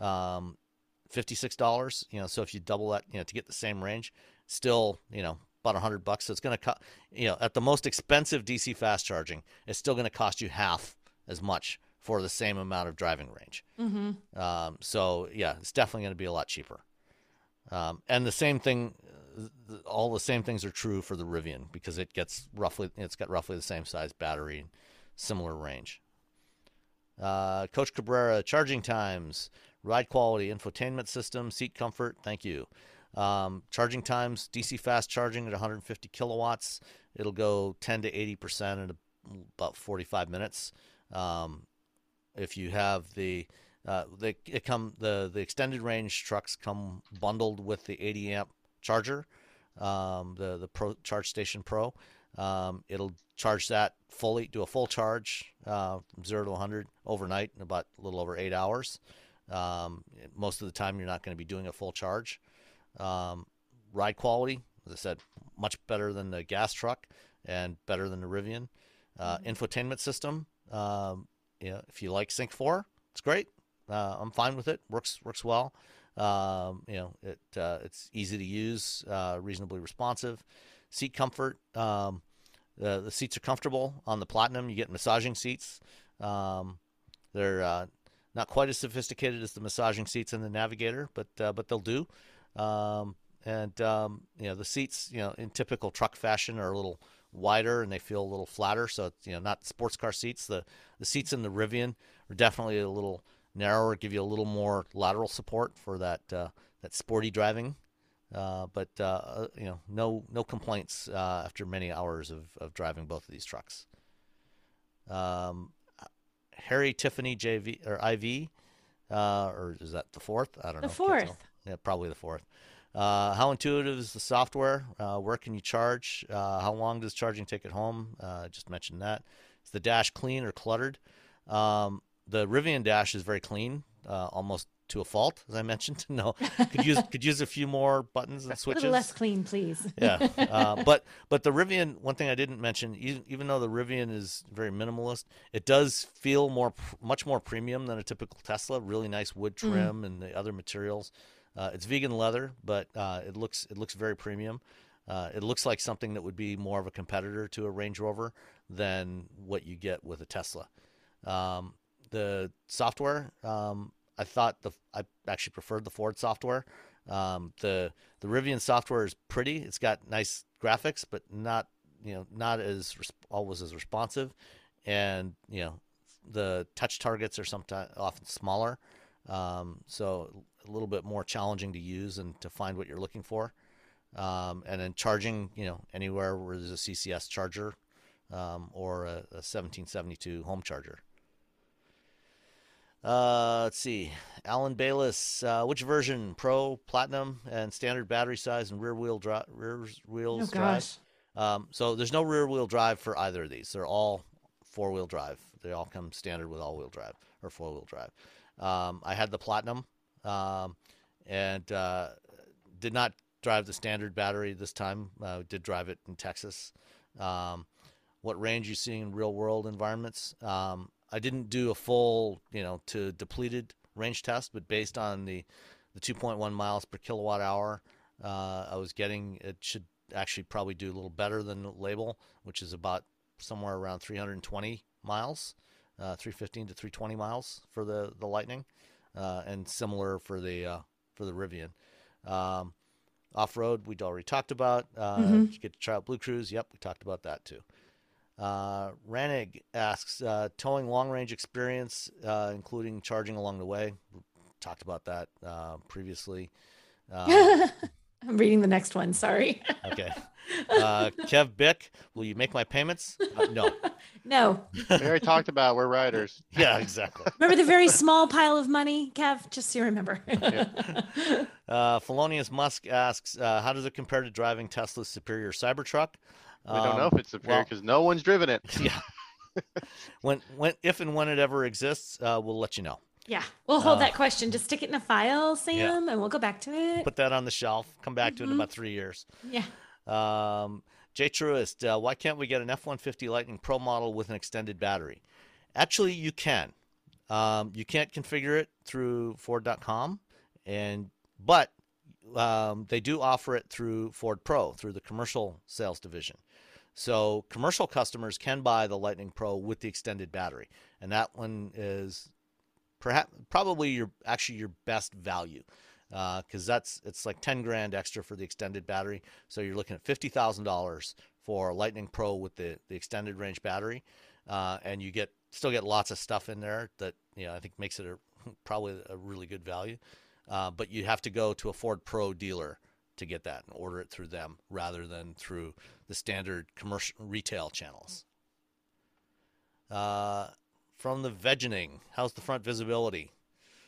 $56. So if you double that, to get the same range, still, about $100. So it's going to cost, at the most expensive DC fast charging, it's still going to cost you half as much for the same amount of driving range. So yeah, it's definitely going to be a lot cheaper. And the same thing, all the same things are true for the Rivian, because it's got roughly the same size battery, similar range. Coach Cabrera, charging times, ride quality, infotainment system, seat comfort. Thank you. Charging times, DC fast charging at 150 kilowatts. It'll go 10 to 80% in about 45 minutes. If you have the The extended range trucks come bundled with the 80 amp charger, the Pro Charge Station Pro. It'll charge that fully, do a full charge from 0 to 100 overnight in about a little over 8 hours. Most of the time, you're not going to be doing a full charge. Ride quality, as I said, much better than the gas truck and better than the Rivian. Infotainment system, if you like Sync 4, it's great. I'm fine with it. Works well. It's easy to use, reasonably responsive. Seat comfort. The seats are comfortable on the Platinum. You get massaging seats. They're not quite as sophisticated as the massaging seats in the Navigator, but they'll do. The seats, in typical truck fashion, are a little wider and they feel a little flatter. So it's, not sports car seats. The seats in the Rivian are definitely a little narrower, give you a little more lateral support for that sporty driving. But no complaints after many hours of driving both of these trucks. Harry Tiffany JV or IV, or is that the fourth? I don't know. The fourth. Yeah, probably the fourth. How intuitive is the software? Where can you charge? How long does charging take at home? Just mentioned that. Is the dash clean or cluttered? The Rivian dash is very clean, almost to a fault, as I mentioned. No, could use a few more buttons and switches. A little less clean, please. Yeah, but the Rivian. One thing I didn't mention, even though the Rivian is very minimalist, it does feel much more premium than a typical Tesla. Really nice wood trim and the other materials. It's vegan leather, but it looks very premium. It looks like something that would be more of a competitor to a Range Rover than what you get with a Tesla. The software, I actually preferred the Ford software. The Rivian software is pretty. It's got nice graphics, but not as always as responsive. And the touch targets are often smaller, so a little bit more challenging to use and to find what you're looking for. And then charging, anywhere where there's a CCS charger or a 1772 home charger. Let's see. Alan Bayless, which version? Pro, Platinum, and standard battery size and rear wheels drive? So there's no rear wheel drive for either of these. They're all 4-wheel drive. They all come standard with all-wheel drive or 4-wheel drive. I had the Platinum and did not drive the standard battery this time. Did drive it in Texas. What range you seeing in real world environments? I didn't do a full, to depleted range test, but based on the 2.1 miles per kilowatt hour, I was getting, it should actually probably do a little better than the label, which is about somewhere around 320 miles, 315 to 320 miles for the Lightning, and similar for the Rivian. Off-road, we'd already talked about. You get to try out Blue Cruise. Yep, we talked about that too. Ranig asks, towing long-range experience, including charging along the way. We talked about that previously. I'm reading the next one. Sorry. Okay. Kev Bick, will you make my payments? No. No. We already talked about we're riders. Yeah, exactly. Remember the very small pile of money, Kev? Just so you remember. Felonious Musk asks, how does it compare to driving Tesla's superior Cybertruck? We don't know if it's superior because no one's driven it. Yeah. If and when it ever exists, we'll let you know. Yeah, we'll hold that question. Just stick it in a file, Sam, and we'll go back to it. Put that on the shelf. Come back to it in about 3 years. Yeah. Jay Truist, why can't we get an F-150 Lightning Pro model with an extended battery? Actually, you can. You can't configure it through Ford.com, but they do offer it through Ford Pro, through the commercial sales division. So commercial customers can buy the Lightning Pro with the extended battery, and that one is probably your best value, because it's like $10,000 extra for the extended battery. So you're looking at $50,000 for Lightning Pro with the extended range battery, and you still get lots of stuff in there that I think makes it probably a really good value. But you have to go to a Ford Pro dealer to get that and order it through them rather than through the standard commercial retail channels. From the Vegening, how's the front visibility?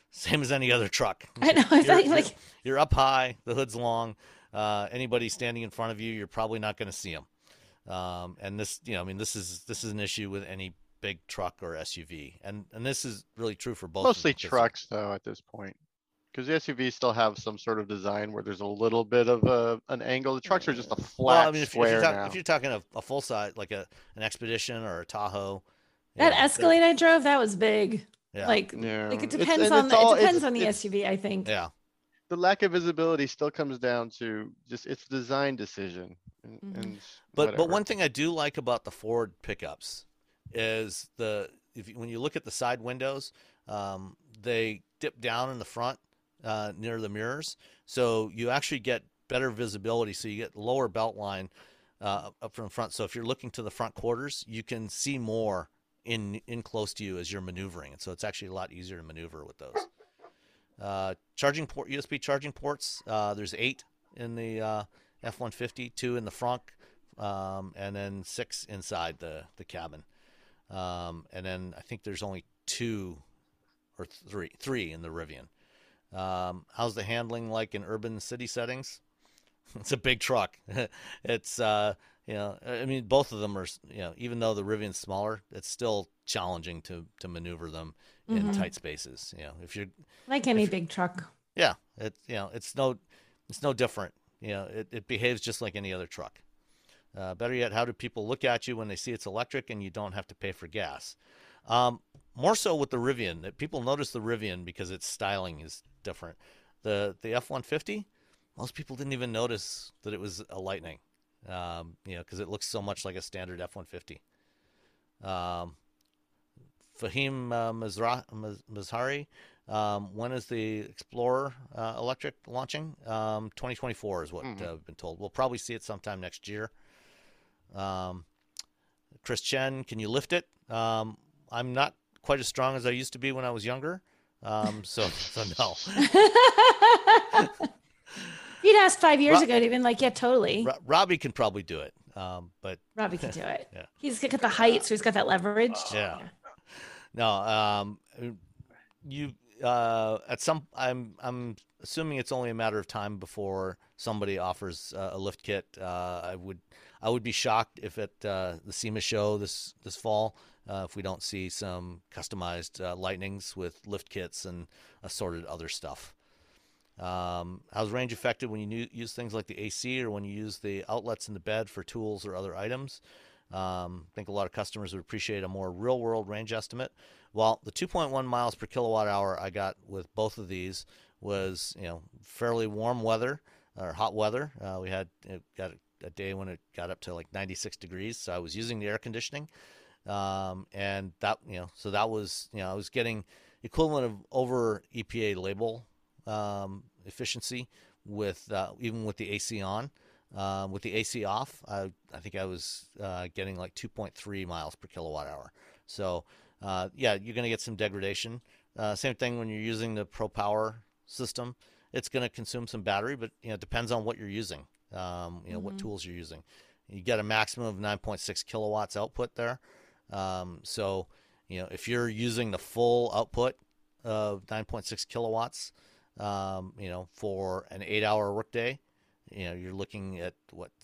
same as any other truck. I know. You're up high, the hood's long. Anybody standing in front of you, you're probably not going to see them. And this, this is an issue with any big truck or SUV, and this is really true for both. Mostly trucks, though, at this point, because the SUVs still have some sort of design where there's a little bit of an angle. The trucks are just a flat square now. If you're talking a full size, like an Expedition or a Tahoe, that Escalade I drove, that was big. Yeah. It depends on the SUV, I think. Yeah. The lack of visibility still comes down to just its design decision. But one thing I do like about the Ford pickups is when you look at the side windows, they dip down in the front near the mirrors, so you actually get better visibility. So you get lower belt line up from the front. So if you're looking to the front quarters, you can see more in close to you as you're maneuvering, and so it's actually a lot easier to maneuver with those. Charging port, USB charging ports. There's 8 in the F-150, 2 in the front, and then 6 inside the cabin. And then I think there's only 2 or 3 in the Rivian. How's the handling like in urban city settings? It's a big truck. It's, both of them are, even though the Rivian's smaller, it's still challenging to maneuver them in tight spaces. If you're like any big truck. Yeah. It's no different. It behaves just like any other truck. Better yet, how do people look at you when they see it's electric and you don't have to pay for gas? More so with the Rivian. That people notice the Rivian because its styling is different. The F-150, most people didn't even notice that it was a Lightning, because it looks so much like a standard F-150. Fahim Mazhari, when is the Explorer electric launching? 2024 is what I've been told. We'll probably see it sometime next year. Chris Chen, can you lift it? I'm not quite as strong as I used to be when I was younger. So no. If you'd asked 5 years ago, they'd been like, yeah, totally. Robbie can probably do it. But Robbie can do it. Yeah. He's got the height, so he's got that leverage. Yeah. No, I'm assuming it's only a matter of time before somebody offers a lift kit. I would be shocked if at the SEMA show this fall, if we don't see some customized Lightnings with lift kits and assorted other stuff. How's range affected when you use things like the AC or when you use the outlets in the bed for tools or other items? I think a lot of customers would appreciate a more real-world range estimate. Well, the 2.1 miles per kilowatt hour I got with both of these was, fairly warm weather or hot weather. We got a day when it got up to like 96 degrees, so I was using the air conditioning, and that, so that was, I was getting equivalent of over EPA label efficiency with even with the AC on. With the AC off, I think I was getting like 2.3 miles per kilowatt hour. So, you're going to get some degradation. Same thing when you're using the Pro Power system. It's going to consume some battery, but it depends on what you're using. What tools you're using. You get a maximum of 9.6 kilowatts output there. So, if you're using the full output of 9.6 kilowatts, for an 8-hour workday, you're looking at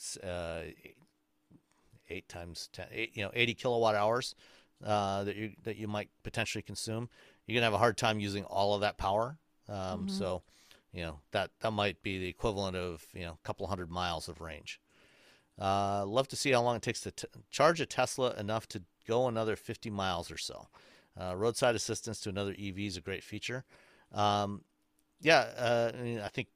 8 times 10, 80 kilowatt hours that you might potentially consume. You're gonna have a hard time using all of that power. So, that might be the equivalent of a couple hundred miles of range. Love to see how long it takes to charge a Tesla enough to go another 50 miles or so. Roadside assistance to another EV is a great feature. I think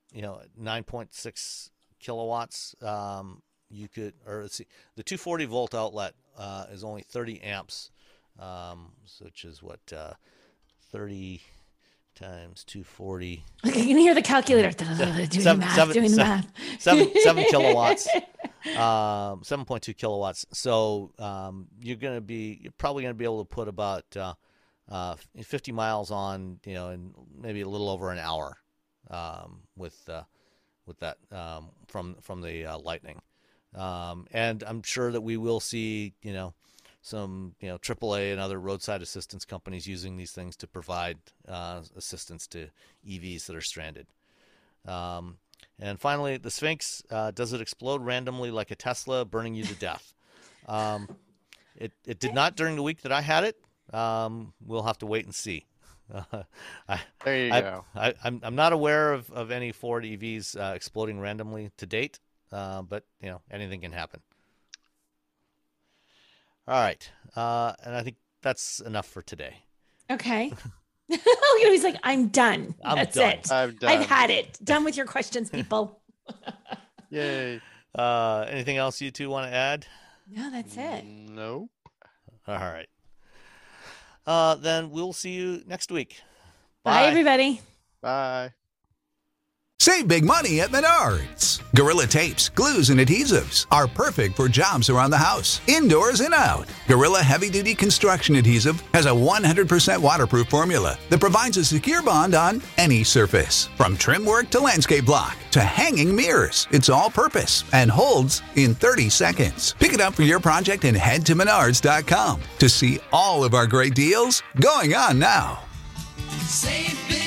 9.6 kilowatts. You could, or let's see, the 240 volt outlet is only 30 amps, which is what 30 times 240. You can hear the calculator doing the math. 7 kilowatts, 7.2 kilowatts. So you're probably gonna be able to put about 50 miles on, in maybe a little over an hour with that from the Lightning. And I'm sure that we will see, some AAA and other roadside assistance companies using these things to provide assistance to EVs that are stranded. And finally, the Sphinx, does it explode randomly like a Tesla, burning you to death? It did not during the week that I had it. We'll have to wait and see. There you go. I'm not aware of any Ford EVs exploding randomly to date, but anything can happen. All right, and I think that's enough for today. Okay. He's like, I'm done. That's done. it. I'm done. I've had it. Done with your questions, people. Yay. Anything else you two want to add? No, that's it. Nope. All right. Then we'll see you next week. Bye everybody. Bye. Save big money at Menards. Gorilla tapes, glues, and adhesives are perfect for jobs around the house, indoors and out. Gorilla Heavy Duty Construction Adhesive has a 100% waterproof formula that provides a secure bond on any surface. From trim work to landscape block to hanging mirrors, it's all purpose and holds in 30 seconds. Pick it up for your project and head to Menards.com to see all of our great deals going on now. Save big